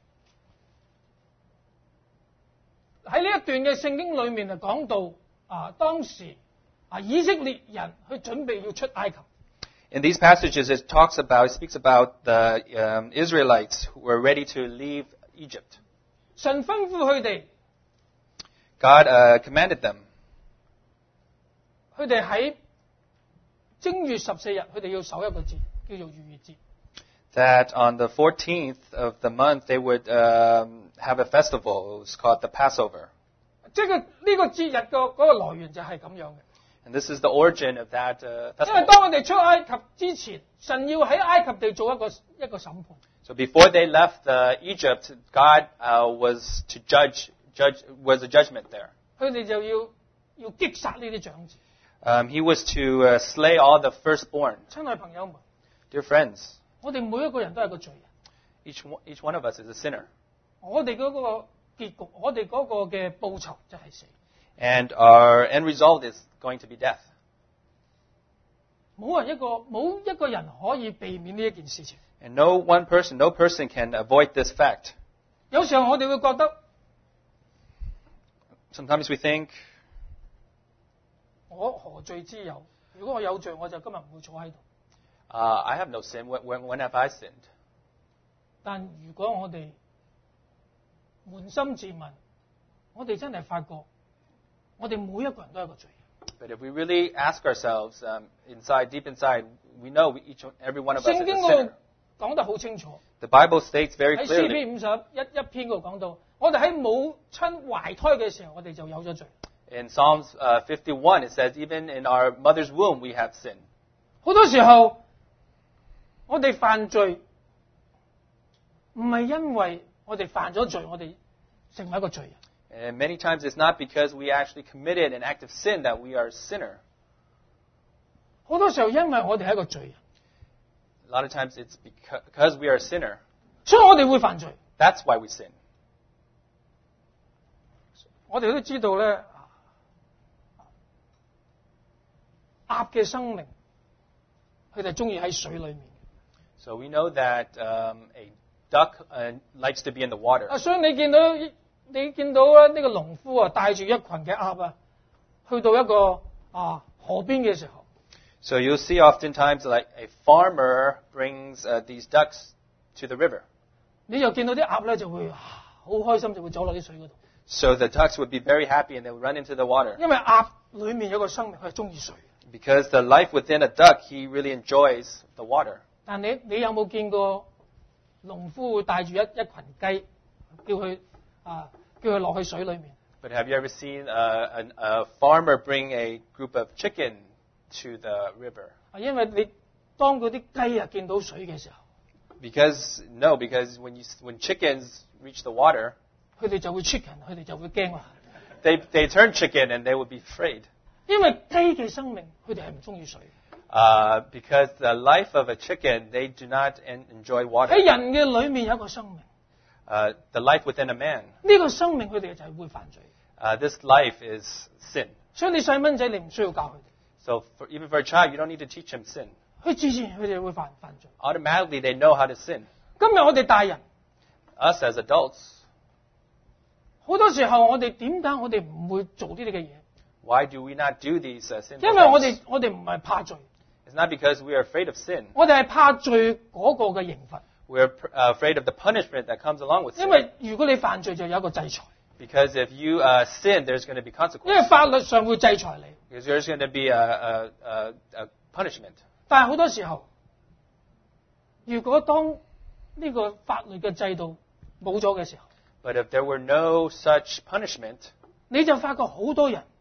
喺呢一段嘅聖經裏面就講到啊當時啊以色列人去準備要出埃及。 in these passages, it talks about, it speaks about the um, Israelites who were ready to leave Egypt. 神吩咐佢哋， God uh, commanded them 佢哋喺正月十四日，佢哋要守一個節，叫做逾越節。 that on the fourteenth of the month they would um, have a festival. It was called the Passover. 即係呢個節日個嗰個來源就係咁樣嘅。 And this is the origin of that uh, 因為 festival. 當我哋出埃及之前，神要喺埃及地做一個一個審判。 So before they left uh, Egypt, God uh, was to judge, judge was a judgment there. 佢哋就要要擊殺呢啲長子。 Um, he was to uh, slay all the firstborn. 親愛朋友們， Dear friends, 我哋每一個人都係個罪人， each one, each one of us is a sinner. 我哋嗰個結局，我哋嗰個嘅報酬就係死。 And our end result is going to be death. 冇人一個冇一個人可以避免呢一件事情。 And no one person, no person can avoid this fact. 有時候我哋會覺得， Sometimes we think, 我何罪之有？如果我有罪，我就今日唔會坐喺度。 uh, I have no sin. When, when, when have I sinned? 但如果我哋捫心自問，我哋真係發覺，我哋每一個人都係一個罪人。 But if we really ask ourselves um, inside, deep inside, we know we each, every one of us is 聖 a 經嗰 sinner. 度講得好清楚， The Bible states very 喺詩 clearly 篇五十一一篇嗰度講到，我哋喺母親懷胎嘅時候，我哋就有咗罪。 in Psalms uh, fifty-one, it says, even in our mother's womb we have sin. 好多時候，我哋犯罪唔係因為我哋犯咗罪，我哋成為一個罪人。 And many times it's not because we actually committed an act of sin that we are a sinner. 好多時候因為我哋係一個罪人， A lot of times it's because, because we are a sinner. 所以我哋會犯罪。 That's why we sin. 我哋都知道咧，鴨嘅生命，佢哋中意喺水裏面。 So we know that um, a duck uh, likes to be in the water. 啊，所以你見到你見到啊呢個農夫啊帶住一群嘅鴨啊， 去到一個啊河邊嘅時候， So you'll see oftentimes like a farmer brings uh, these ducks to the river. 你就見到啲鴨咧就會好開心，就會走落啲水嗰度。 So the ducks would be very happy and they would run into the water. 因為鴨裡面有個生命，佢係中意水。 Because the life within a duck, he really enjoys the water. 但你你有冇見過農夫會帶住一一群雞，叫佢啊叫佢落去水裡面？ But have you ever seen uh, an, a farmer bring a group of chicken to the river? 啊，因為你當嗰啲雞啊見到水嘅時候， Because no, because when you when chickens reach the water, 佢哋就會 chicken， 佢哋就會驚啦。 they they turn chicken and they would be afraid. 因為雞嘅生命，佢哋係唔中意水。 Uh, because the life of a chicken, they do not en- enjoy water. 喺人嘅裡面有一個生命， Uh, the life within a man, 呢個生命佢哋就係會犯罪。 uh, this life is sin. 所以你細蚊仔你唔需要教佢哋， So for, even for a child, you don't need to teach him sin. 佢自然佢哋會犯犯罪。 Automatically, they know how to sin. 今日我哋大人， Us as adults, 好多時候我哋點解我哋唔會做呢啲嘅嘢？ why do we not do these uh, sinful 因為我 things? 哋我哋唔係怕罪， It's not because we are afraid of sin. 我哋係怕罪嗰個嘅刑罰。 We're uh, afraid of the punishment that comes along with 因 sin. 為如果你犯罪就有一個制裁， Because if you uh, sin, there's going to be 因 consequences. 為法律上會制裁你。 Because there's going to be a, a, a, a punishment. 但係好多時候，如果當呢個法律嘅制度冇咗嘅時候， But if there were no such punishment, 你就發覺好多人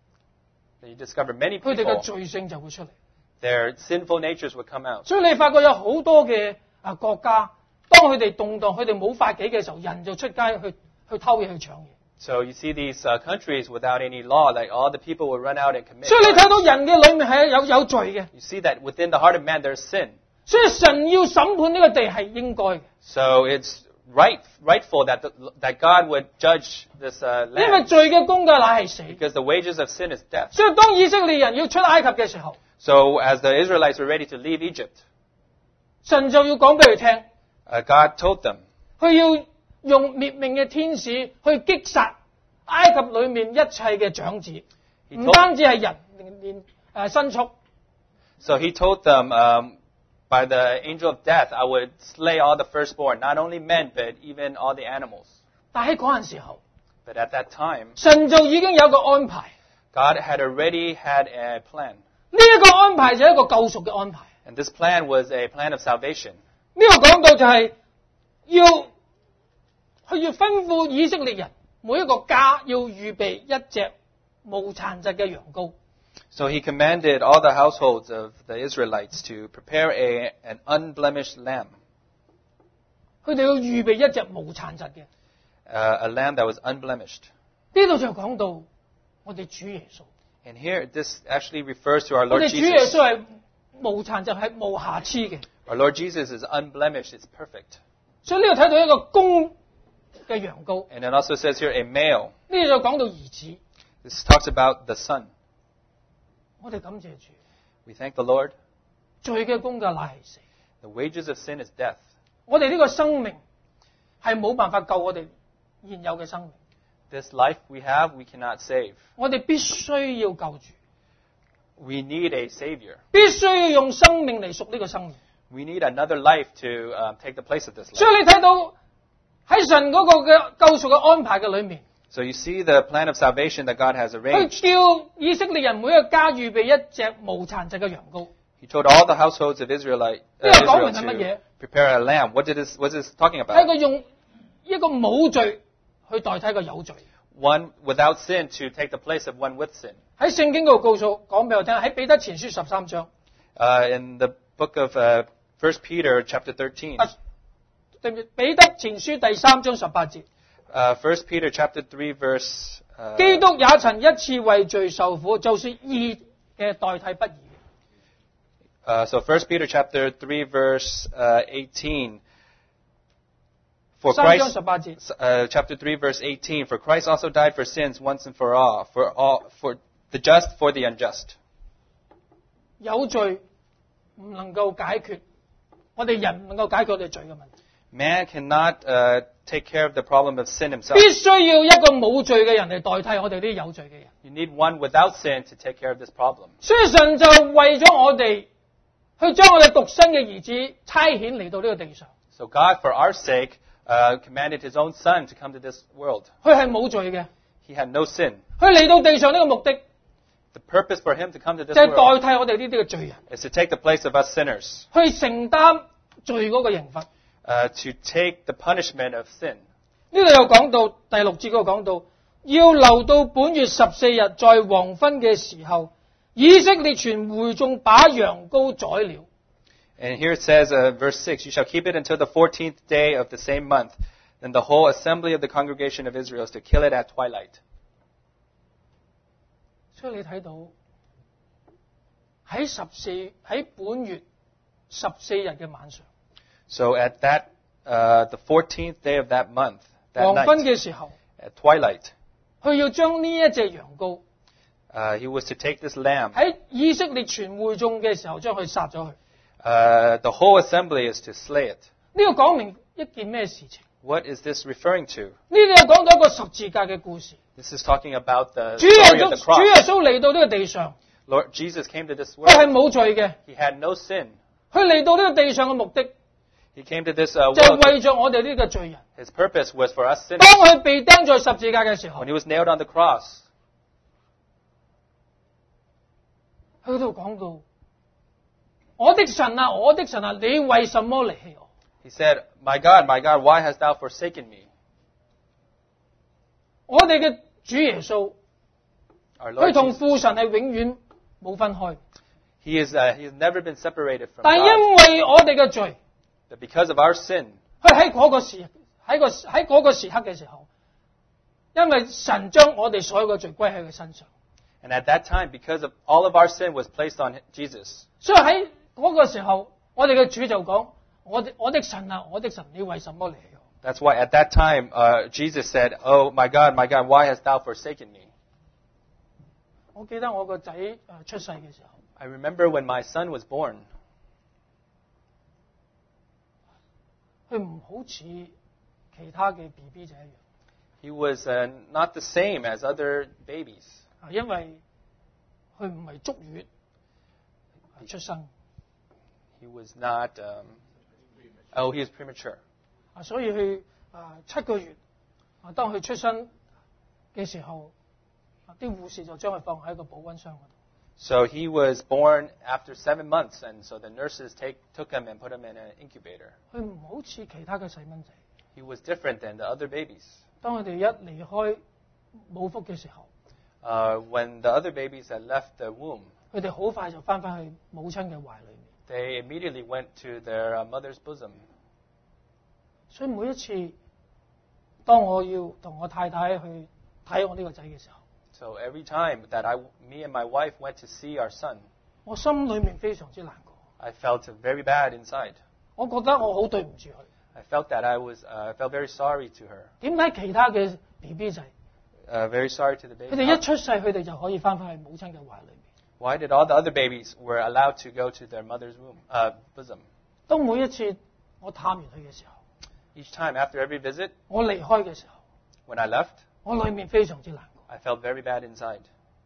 then you discover many 佢哋嘅 people, 罪性就會出嚟。 their sinful natures would come out. 所以你發覺有好多嘅啊國家，當佢哋動盪、佢哋冇法紀嘅時候，人就出街去去偷嘢、去搶嘢。 So you see these uh, countries without any law, like all the people will run out and commit 所以你睇 crimes. 到人嘅裏面係有有罪嘅， You see that within the heart of man there's sin. 所以神要審判呢個地係應該嘅， So it's right, rightful that, the, that God would judge this uh, 因為 land. 罪嘅工價乃係死。 Because the wages of sin is death. 所以當以色列人要出埃及嘅時候， So as the Israelites were ready to leave Egypt, 神就要講俾佢聽， uh, God told them, 佢要用滅命嘅天使去擊殺埃及裏面一切嘅長子， He 唔 told- 單止係人，連連誒牲畜。 So he told them, um, by the angel of death, I would slay all the firstborn, not only men, but even all the animals. 但喺嗰陣時候， But at that time, 神就已經有個安排， God had already had a plan. 呢、一個安排就係一個救贖嘅安排。 And this plan was a plan of salvation. 呢個講到就係要佢要吩咐以色列人每一個家要預備一隻無殘疾嘅羊羔。 So he commanded all the households of the Israelites to prepare a, an unblemished lamb, 佢哋要預備一隻無殘疾嘅。 uh, a lamb that was unblemished. 呢度就講到我哋主耶穌， And here, this actually refers to our 我 Lord 哋主耶 Jesus. 穌係無殘疾，係無瑕疵嘅。 Our Lord Jesus is unblemished, it's perfect. 所以呢度睇到一個公嘅羊羔， And it also says here a male. 呢度就講到兒子。 This talks about the son. 我哋感謝主， We thank the Lord. 罪嘅工價乃係死。 The wages of sin is death. 我哋呢個生命係冇辦法救我哋現有嘅生命， This life we have, we cannot save. 我哋必須要救主， We need a savior. 必須要用生命嚟贖呢個生命。 We need another life to um, take the place of this 所 life. 以你睇到喺神嗰個嘅救贖嘅安排嘅裏面， So you see the plan of salvation that God has 佢 arranged. 叫以色列人每一個家預備一隻無殘疾嘅羊羔。 He told all the households of Israelite, uh, 呢個講 Israel 明係乜嘢？ to prepare a lamb. What did this, what is this talking 係一 about? 個用一個冇罪去代替一個有罪。 One without sin to take the place of one with sin. 喺聖經嗰度告訴講俾我聽，喺彼得前書十三章， Uh, in the book of uh, First Peter, chapter thirteen. 啊對唔住，彼得前書第三章十八節， Uh, First Peter, chapter three, verse. Uh, 基督也曾一次為罪受苦，就是義嘅代替不義。 Uh, so First Peter chapter three verse uh, eighteen. For 三章 Christ, 十八節， uh, chapter three verse eighteen. For Christ also died for sins once and for all, for all, for the just, for the unjust. 有罪唔能夠解決，我哋人唔能夠解決我哋罪嘅問題。 Man cannot uh, take care of the problem of sin himself. 必須要一個冇罪嘅人嚟代替我哋啲有罪嘅人。 You need one without sin to take care of this problem. 所以神就為咗我哋去將我哋獨生嘅兒子差遣嚟到呢個地上。 So God, for our sake, uh, commanded His own Son to come to this world. 佢係冇罪嘅， He had no sin. 佢嚟到地上呢個目的 The purpose for Him to come to this 就係 world 代替我哋呢啲嘅罪人， is to take the place of us sinners, 去承擔罪嗰個刑罰。 uh, to take the punishment of sin. 呢度有講到第六節嗰個講到，要留到本月十四日，在黃昏嘅時候，以色列全會眾把羊羔宰了。 And here it says, uh, verse six, you shall keep it until the fourteenth day of the same month. Then the whole assembly of the congregation of Israel is to kill it at twilight. 所以你睇到喺十四喺本月十四日嘅晚上， So at that, uh, the fourteenth day of that month, that 黃昏 night, 嘅時候， at twilight, 佢要將呢一隻羊羔 uh, he was to take this lamb. 喺以色列全會眾嘅時候將佢殺咗佢。 Uh, the whole assembly is to slay it. 呢個講明一件咩事情？ What is this referring to? 呢度有講到一個十字架嘅故事。 This is talking about the 主耶 story of 穌 the 主耶 cross. 穌嚟到呢個地上， Lord Jesus came to this 佢係 world. 冇罪嘅。 He had no sin. 佢嚟到呢個地上嘅目的， He came to this uh, 就係 world. 為咗我哋呢個罪人。 His purpose was for us 當 sinners. 佢被釘在十字架嘅時候 When，he was nailed on the cross, 佢度講到：我的神啊，我的神啊，你為什麼離棄我？ he said, My God, my God, why hast thou forsaken me? 我哋嘅主耶穌， Our 佢 Lord 同 Jesus, 父神係永遠冇分開， he, is, uh, he has never been separated from 但係 God. 因為我哋嘅罪， But because of our sin, 佢喺嗰個時喺個喺嗰個時刻嘅時候，因為神將我哋所有嘅罪歸喺佢身上， and at that time, because of all of our sin was placed on Jesus, 所以喺嗰個時候，我哋嘅主就講：我的我的神啊，我的神，你為什麼離棄我？ that's why at that time, uh, Jesus said, Oh, my God, my God, why hast thou forsaken me? 我記得我個仔誒出世嘅時候， I remember when my son was born, 佢唔好似其他嘅 B B 仔一樣， he was uh, not the same as other babies. 啊，因為佢唔係足月出生， He was not, um, oh, he was premature. 啊，所以佢啊七個月啊，當佢出生嘅時候，啊啲護士就將佢放喺個保溫箱嗰度。 So he was born after seven months, and so the nurses take, took him and put him in an incubator. 佢唔好似其他嘅細蚊仔， He was different than the other babies. 當佢哋一離開母腹嘅時候， Uh, when the other babies had left the womb, 佢哋好快就翻返去母親嘅懷裏面。 they immediately went to their uh, mother's bosom. 所以每一次當我要同我太太去睇我呢個仔嘅時候， So every time that I, me and my wife went to see our son, 我心裏面非常之難過。 I felt very bad inside. 我覺得我好對唔住佢。 I felt that I was, uh, I felt very sorry to her. 點解其他嘅 B B 仔， Uh, very sorry to the 佢 baby. 哋一出世佢哋就可以翻返去母親嘅懷裏面？ Why did all the other babies were allowed to go to their mother's womb, uh, bosom? 當每一次我探完佢嘅時候， Each time after every visit, 我離開嘅時候， when I left, 我裏面非常之難過， I felt very bad inside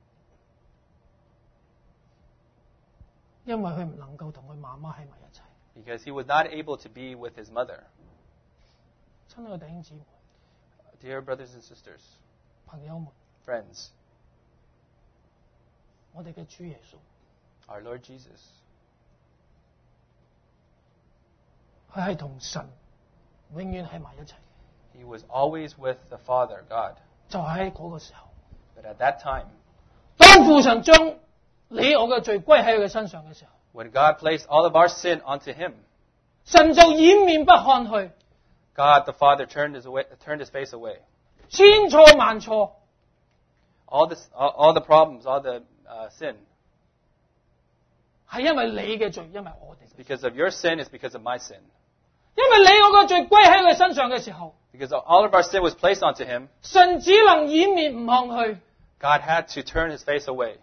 因為佢唔能夠同佢媽媽喺埋一齊。 because he was not able to be with his mother. 親愛嘅弟兄姊妹、 Dear brothers and sisters, 朋友們， friends, 我哋嘅主耶穌， our Lord Jesus, 佢係同神永遠喺埋一齊。 he was always with the Father, God. 就喺嗰個時候， But at that time, 當父神將你我嘅罪歸喺佢嘅身上嘅時候， when God placed all of our sin onto him, 神就掩面不看去， God the Father turned his, away, turned his face away. 千錯萬錯， All, this, all, all the problems, all the uh, sin, 係因為你嘅罪，因為我哋嘅罪， because of your sin is because of my sin. 因為你我嘅罪歸喺佢身上嘅時候， Because all of our sin was placed onto him, 神只能掩面唔看去。 God had to turn his face away.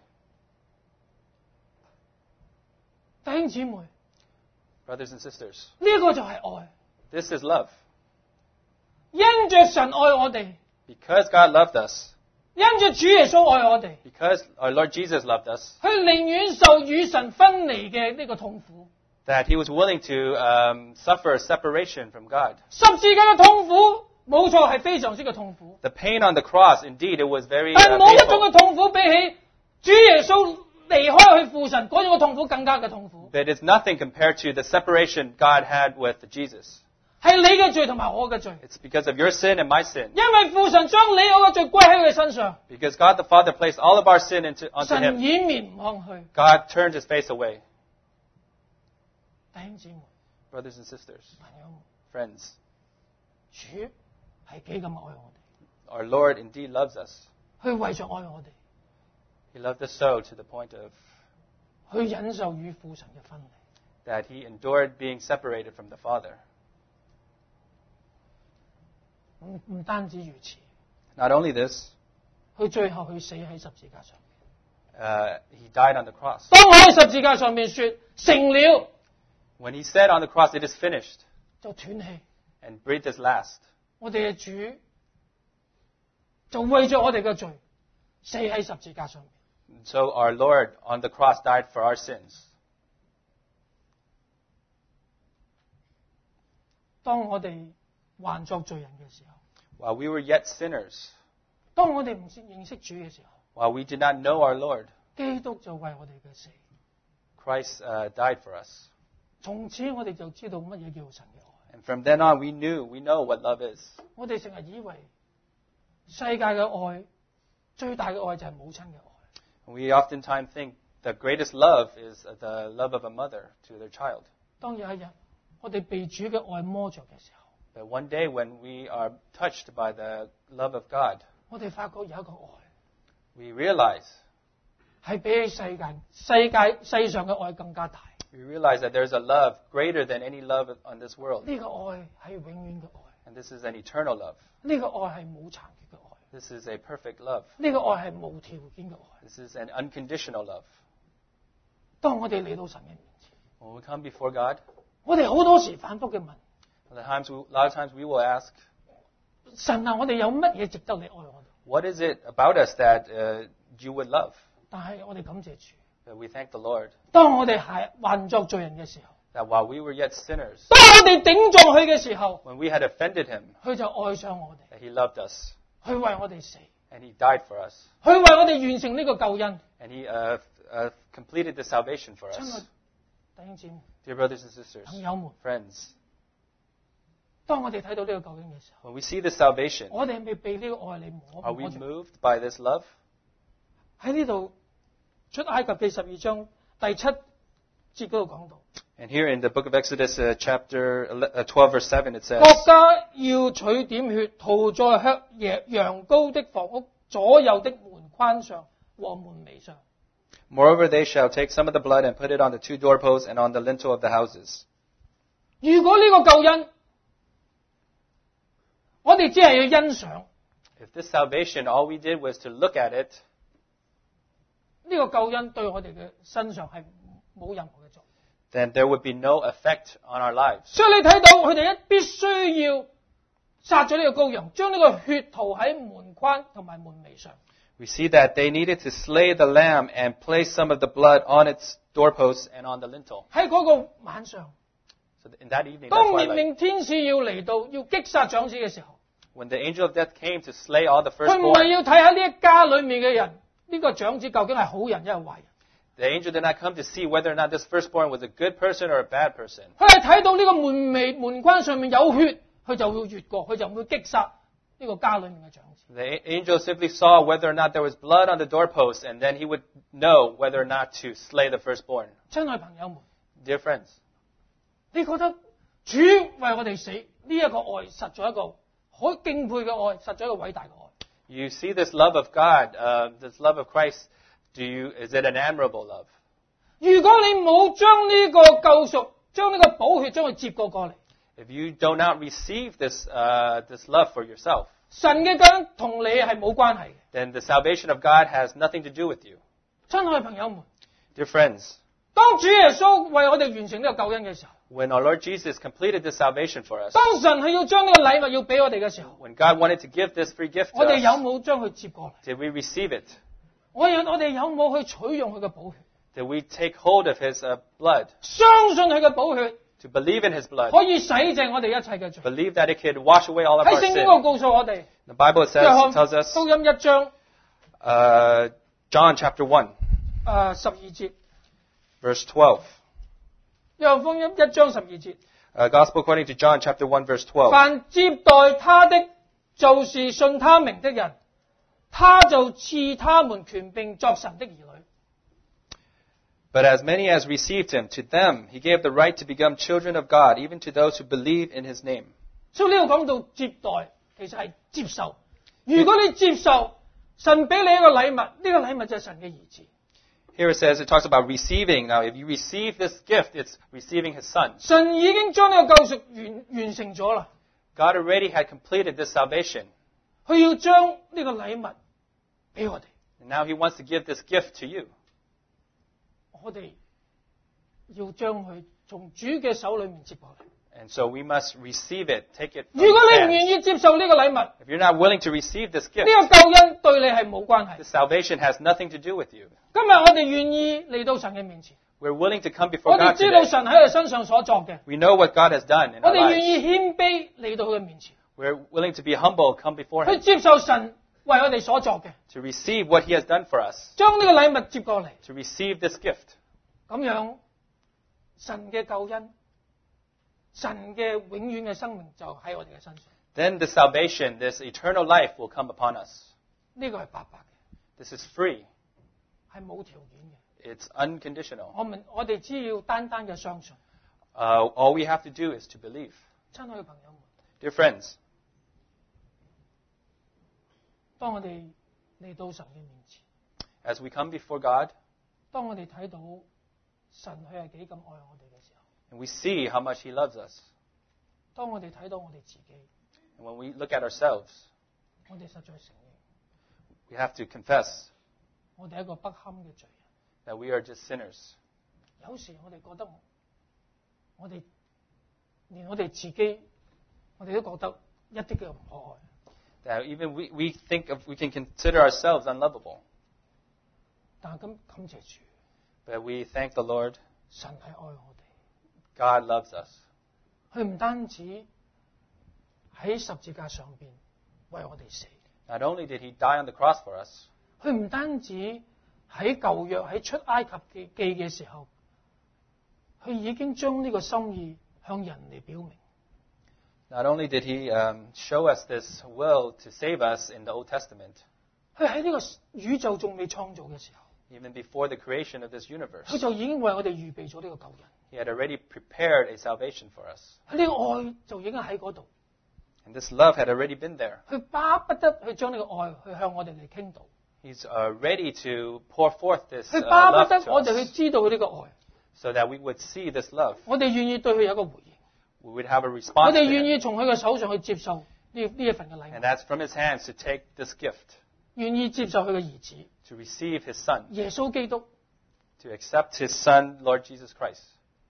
弟兄姊妹， Brothers and sisters, 呢、個就係愛。 This is love. 因着神愛我哋， Because God loved us, 因着主耶穌愛我哋， because our Lord Jesus loved us, 佢寧願受與神分離嘅呢個痛苦。 that he was willing to um, suffer separation from God. 十字架嘅痛苦，冇錯係非常之嘅痛苦， The pain on the cross, indeed, it was very 但 uh, 冇一種 painful. 嘅痛苦比起主耶穌離開去父神嗰種嘅痛苦更加嘅痛苦。 But it's nothing compared to the separation God had with Jesus. 係你嘅罪同埋我嘅罪， It's because of your sin and my sin. 因為父神將你我嘅罪歸喺佢身上， Because God the Father placed all of our sin into, onto 神 him. 掩面唔看去。 God turned his face away. 弟兄姊妹、 Brothers and sisters, 朋友們， friends, 主係幾咁愛我哋， our Lord indeed loves us. 佢為着愛我哋， He loved us so to the point of 去忍受與父神嘅分離。 that he endured being separated from the Father. 唔唔單止如此， Not only this, 佢最後去死喺十字架上面。 uh, he died on the cross. 當我喺十字架上面說成了， When he said on the cross, it is finished, 就斷氣。 and breathed his last, 我哋嘅主就為咗我哋嘅罪死喺十字架上面。 so our Lord on the cross died for our sins. 當我哋還作罪人嘅時候， While we were yet sinners, 當我哋唔認識主嘅時候， while we did not know our Lord, 基督就為我哋嘅死。 Christ uh, died for us. 從此我哋就知道乜嘢叫神嘅愛。 And from then on, we knew, we know what love is. 我哋成日以為世界嘅愛最大嘅愛就係母親嘅愛。 We oftentimes think the greatest love is the love of a mother to their child. 當有一日我哋被主嘅愛摸着嘅時候， But one day when we are touched by the love of God, 我哋發覺有一個愛 we realize, 係比起世界世界世上嘅愛更加大。 we realize that there's a love greater than any love on this world. 呢個愛係永遠嘅愛， And this is an eternal love. 呢個愛係冇殘缺嘅愛， This is a perfect love. 呢個愛係無條件嘅愛。 This is an unconditional love. 當我哋嚟到神嘅面前， When we come before God, 我哋好多時反覆嘅問 a lot of times we, a lot of times we will ask, 神啊，我哋有乜嘢值得你愛我哋？ what is it about us that uh, you would love? 但係我哋感謝主， But we thank the Lord 當我哋係還作罪人嘅時候， that while we were yet sinners, 當我哋頂撞佢嘅時候， when we had offended him, 佢就愛上我哋， that he loved us 佢為我哋死， and he died for us 佢為我哋完成呢個救恩。 and he uh, uh, completed the salvation for 親愛 us. 弟兄姊妹、 Dear brothers and sisters, 朋友們， friends, 當我哋睇到呢個救恩嘅時候， when we see this salvation, 我哋係咪被呢個愛你摸 are we 摸着？ moved by this love? 喺呢度出埃及記十二章第七節嗰度講到， And here in the book of Exodus, uh, chapter ele- uh, twelve, verse seven, it says, 國家要取點血塗在向羊羊羔的房屋左右的門框上和門楣上。 Moreover, they shall take some of the blood and put it on the two doorposts and on the lintel of the houses. 如果呢個救恩，我哋只係要欣賞 If this salvation, all we did was to look at it, 呢個救恩對我哋嘅身上係冇任何嘅作用。 then there would be no effect on our lives. 所以你睇到佢哋一必須要殺咗呢個羔羊，將呢個血塗喺門框同埋門楣上。 We see that they needed to slay the lamb and place some of the blood on its doorposts and on the lintel. 喺嗰個晚上， So in that evening, that 當滅 twilight, 命天使要嚟到要擊殺長子嘅時候， when the angel of death came to slay all the 佢唔係 firstborn, 要睇下呢一家裏面嘅人，呢、個長子究竟係好人定係壞人。 the angel did not come to see whether or not this firstborn was a good person or a bad person. 佢係睇到呢個門楣門框上面有血，佢就會越過，佢就唔會擊殺呢個家裏面嘅長子。 The a- angel simply saw whether or not there was blood on the doorpost, and then he would know whether or not to slay the firstborn. 親愛朋友們， Dear friends, 你覺得主為我哋死呢一、個愛，實在一個好敬佩嘅愛，實在一個偉大嘅愛。 you see this love of God, uh, this love of Christ. Do you? Is it an admirable love? 如果你冇將呢個救贖、將呢個寶血將佢接過過嚟， If you do not receive this uh, this love for yourself, 神嘅救恩同你係冇關係嘅。 then the salvation of God has nothing to do with you. 親愛朋友們， Dear friends, 當主耶穌為我哋完成呢個救恩嘅時候， When our Lord Jesus completed this salvation for us, 當神係要將呢個禮物要俾我哋嘅時候， when God wanted to give this free gift 我 to 哋有 us, 冇將佢接過嚟？ did we receive it? 我有我哋有冇去取用佢嘅寶血？ Did we take hold of His uh, blood, 相信佢嘅寶血 to believe in His blood, 可以洗淨我哋一切嘅罪。 believe that it could wash away all of 喺 our 聖經 sin? 嗰度告訴我哋， The Bible says, 約 it 翰 tells us, 福音一章 uh, John chapter one, 誒十二節， verse twelve. 約翰福音一章十二節， Uh, Gospel according to John chapter one, verse twelve. 凡接待他的，就是信他名的人，他就賜他們權柄作神的兒女。 But as many as received Him, to them He gave the right to become children of God, even to those who believe in His name. 所以呢度講到接待，其實係接受。如果你接受神俾你一個禮物，呢、個禮物就係神嘅兒子。 Here it says, it talks about receiving. Now, if you receive this gift, it's receiving His Son. 神已經將呢個救贖完完成咗啦， God already had completed this salvation. 佢要將呢個禮物俾我哋， And now He wants to give this gift to you. 我哋要將佢從主嘅手裏面接過嚟。 And so we must receive it, take it from 如果 His 你唔願 hands. 意接受呢個禮物，呢 If you're not willing to receive this gift, 個救恩對你係冇關係。 this salvation has nothing to do with you. 今日我哋願意嚟到神嘅面前， We're willing to come before 我哋 God 知道 today. 神喺佢身上所作嘅， We know what God has done in 我 our 哋願 lives. 意謙卑嚟到佢嘅面前， We're willing to be humble, come before 去 Him, 接受神為我哋所作嘅， to receive what He has done for us, 將呢個禮物接過嚟， to receive this gift. 咁樣神嘅救恩、神嘅永遠嘅生命就喺我哋嘅身上。 Then the salvation, this eternal life will come upon us. 呢個係白白嘅， This is free. 係冇條件嘅。 It's unconditional. 我們我哋只要單單嘅相信。 Uh, all we have to do is to believe. 親愛嘅朋友們， Dear friends, 當我哋嚟到神嘅面前， as we come before God 當我哋睇到神佢係幾咁愛我哋嘅時候， and we see how much He loves us, 當我哋睇到我哋自己， and when we look at ourselves, 我哋實在承認， we have to confess 我哋係一個不堪嘅罪人。 that we are just sinners. 有時我哋覺得，我哋連我哋自己，我哋都覺得一啲嘅唔可愛。 That even we, we think of, we can consider ourselves unlovable. 但係咁感謝主， But we thank the Lord. 神係愛我哋， God loves us. 佢唔單止喺十字架上邊為我哋死， Not only did He die on the cross for us, 佢唔單止喺舊約喺出埃及記記嘅時候，佢已經將呢個心意向人嚟表明。 not only did He um, show us this will to save us in the Old Testament, 佢喺呢個宇宙仲未創造嘅時候， even before the creation of this universe, 佢就已經為我哋預備咗呢個救恩。 He had already prepared a salvation for us. 呢個愛就已經喺嗰度， And this love had already been there. 佢巴不得去將呢個愛去向我哋嚟傾倒， He's uh, ready to pour forth this 佢 uh, 巴不 love 得 to 我哋去 us 知道佢呢個愛， so that we would see this love. 我哋願意對佢有一個回應， We would have a 我 response 哋 to 願 Him. 意從佢嘅手上去接受呢呢一份嘅禮 And 物， that's from His hands to take this gift, 願意接受佢嘅兒子 to receive His Son, 耶穌基督 to accept His Son, Lord Jesus Christ,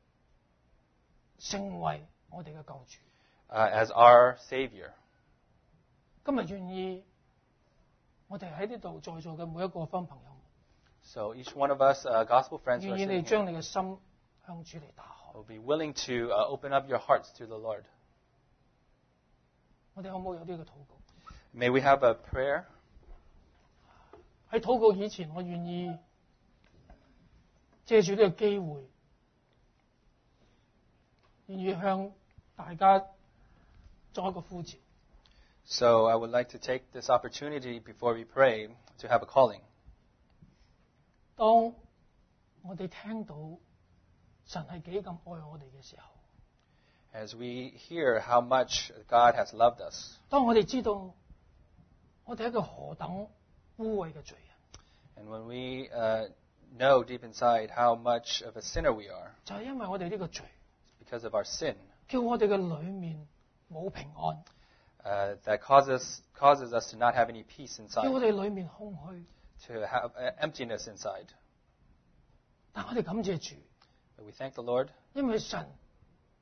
成為我哋嘅救主。 uh, as our Savior. 今日願意我哋喺呢度在座嘅每一個方朋友， So each one of us, uh, gospel friends who 願 are 意你 sitting 將 here, 你嘅心向主嚟打開。 will be willing to uh, open up your hearts to the Lord. 我哋可唔可以有呢個禱告？ May we have a prayer. 喺禱告以前，我願意借住呢個機會，願意向大家作一個呼召。 So I would like to take this opportunity before we pray to have a calling. 當我哋聽到神係幾咁愛我哋嘅時候， As we hear how much God has loved us, 當我哋知道我哋係一個何等污穢嘅罪人， and when we uh, know deep inside how much of a sinner we are 就係因為我哋呢個罪， because of our sin, 叫我哋嘅裏面冇平安， uh, that causes causes us to not have any peace 叫我 inside, 哋裏面空虛。 to have uh, emptiness inside. 但我哋感謝主， But we thank the Lord 因為神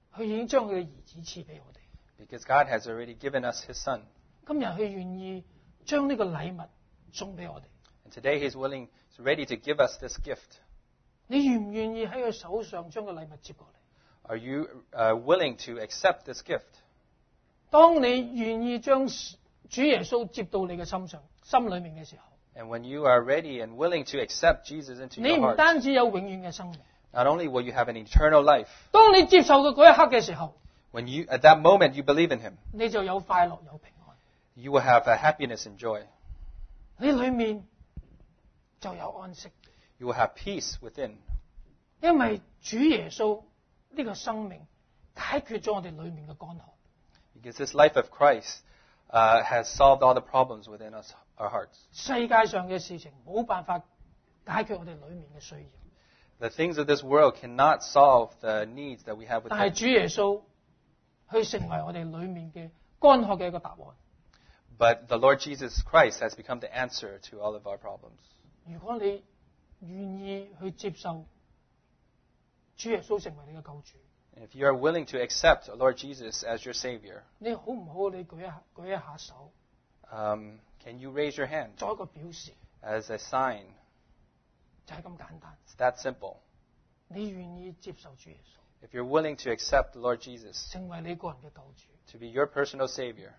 佢已經將佢嘅兒子賜俾我哋。 Because God has already given us His Son. 今日佢願意將呢個禮物送俾我哋。 And today He's willing, He's ready to give us this gift. 你願唔願意喺佢手上將個禮物接過嚟？ Are you uh, willing to accept this gift? 當你願意將主耶穌接到你嘅心上、心裏面嘅時候， And when you are ready and willing to accept Jesus into 你 your 唔 heart, 單止有永遠嘅生命， not only will you have an eternal life, 當你接受佢嗰一刻嘅時候， when you, at that moment you believe in Him, 你就有快樂有平安， you will have a happiness and joy. 你裏面就有安息， You will have peace within. 因為主耶穌呢個生命解決咗我哋裏面嘅乾渴。 Because this life of Christ uh, has solved all the problems within us, our hearts. 世界上嘅事情冇辦法解決我哋裏面嘅需要， The things of this world cannot solve the needs that we have 但係 within. 主耶穌去成為我哋裏面嘅乾渴嘅一個答案。 But the Lord Jesus Christ has become the answer to all of our problems. 如果你願意去接受主耶穌成為你嘅救主， And if you are willing to accept the Lord Jesus as your Savior, 你好唔好？你舉一下舉一下手， um, can you raise your hand 作一個表示， as a sign? 就係咁簡單。 It's that simple. 你願意接受主耶穌， If you're willing to accept the Lord Jesus 成為你個人嘅救主， to be your personal Savior,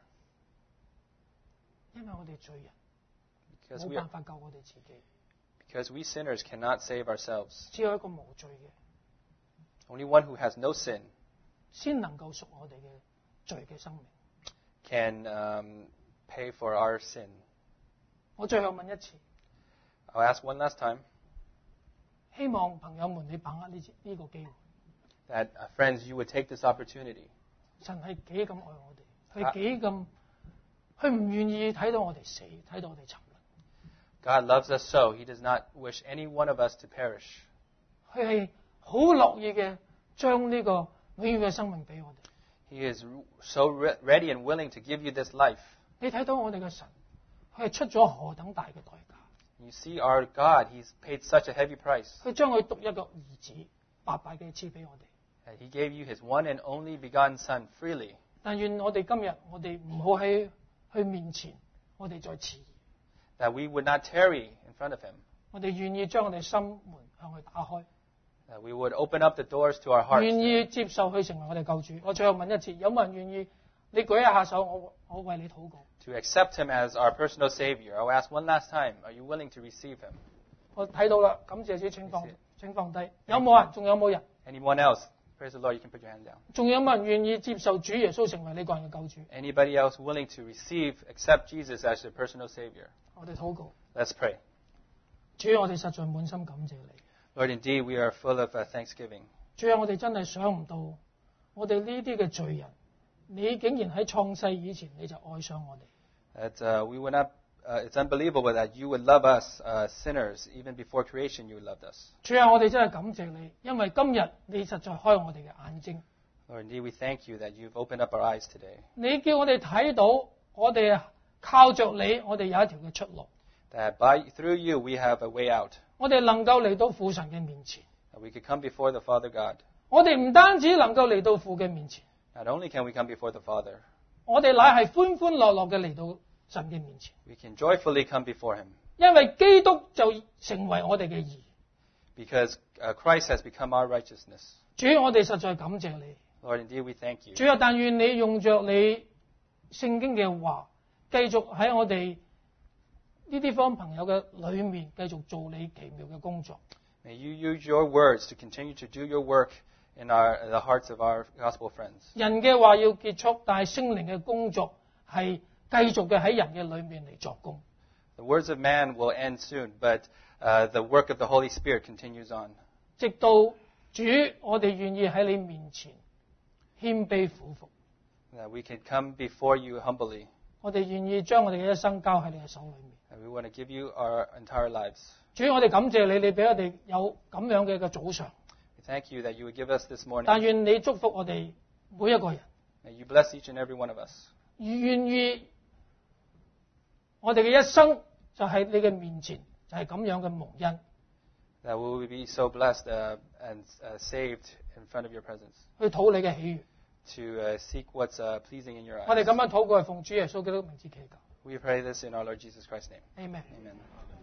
因為我哋罪人 because 冇 we, 辦 are, 法救我哋自己， because we sinners cannot save ourselves. 只有一個無罪嘅 Only one who has no sin 先能夠贖我哋嘅罪嘅生命。 can um, pay for our sin. 我最後問一次， I'll ask one last time 希望朋友們你把握呢呢個機會。 that, uh, friends, you would take this opportunity. 神係幾咁愛我哋，佢幾咁，佢唔願意睇到我哋死，睇到我哋沉淪。 God loves us so. He does not wish any one of us to perish. 佢係好樂意嘅將呢個永遠嘅生命俾我哋。 He is so re- ready and willing to give you this life. 你睇到我哋嘅神，佢係出咗何等大嘅代價， You see our God, He's paid such a heavy price. 佢將佢獨一個兒子白白嘅賜俾我哋。 And He gave you His one and only begotten Son freely. 但願我哋今日我哋唔好喺佢面前，我哋再遲疑， That we would not tarry in front of Him. 我哋願意將我哋心門向佢打開， That we would open up the doors to our hearts. 願意接受佢成為我哋救主。我最後問一次，有冇人願意？你舉一下手，我我為你禱告。 To accept Him as our personal Savior. I'll ask one last time. Are you willing to receive Him? 我睇到啦，感謝主，請放請放低。有冇人？仲有冇人？ Anyone else? Praise the Lord. You can put your hand down. 仲有冇人願意接受主耶穌成為你個人嘅救主？ Anybody else willing to receive, accept Jesus as their personal Savior? 我哋禱告。 Let's pray. 主，我哋實在滿心感謝你。 Lord, indeed, we are full of uh, thanksgiving. 主啊，我哋真係想唔到，我哋呢啲嘅罪人，你竟然喺創世以前你就愛上我哋。 That uh, we would not, uh, it's unbelievable that you would love us, uh, sinners, even before creation you loved us. 主啊，我哋真係感謝你，因為今日你實在開我哋嘅眼睛， Lord, indeed, we thank you that you've opened up our eyes today. 你叫我哋睇到，我哋靠着你，我哋有一條嘅出路， That by, through you we have a way out. 我哋能夠嚟到父神嘅面前。 That we could come before the Father God. 我哋唔單止能夠嚟到父嘅面前， Not only can we come before the Father, 我哋乃係歡歡樂樂嘅嚟到神嘅面前， we can joyfully come before Him. 因為基督就成為我哋嘅義。 Because uh, Christ has become our righteousness. 主，我哋實在感謝你。 Lord, indeed, we thank you. 主啊，但願你用着你聖經嘅話，繼續喺我哋呢啲方朋友嘅裏面，繼續做你奇妙嘅工作。 May you use your words to continue to do your work in our, the hearts of our gospel friends. 人嘅話要結束，但係聖靈嘅工作係繼續嘅喺人嘅裏面嚟作工。 The words of man will end soon, but uh, the work of the Holy Spirit continues on. 直到主，我哋願意喺你面前謙卑俯伏， That we can come before you humbly. 我哋願意將我哋嘅一生交喺你嘅手裏面。 And we want to give you our entire lives. 主，我哋感謝你，你俾我哋有咁樣嘅一個早上。 We thank you that you would give us this morning. 但願你祝福我哋每一個人， May you bless each and every one of us. 願意我哋嘅一生就喺你嘅面前，就係咁樣嘅蒙恩。 That we will be so blessed uh, and uh, saved in front of your presence, 去討你嘅喜悅。 to uh, seek what's uh, pleasing in your 我哋 eyes. 咁樣禱告係奉主耶穌基督名字祈求 We pray this in our Lord Jesus Christ's name. ，Amen。 Amen.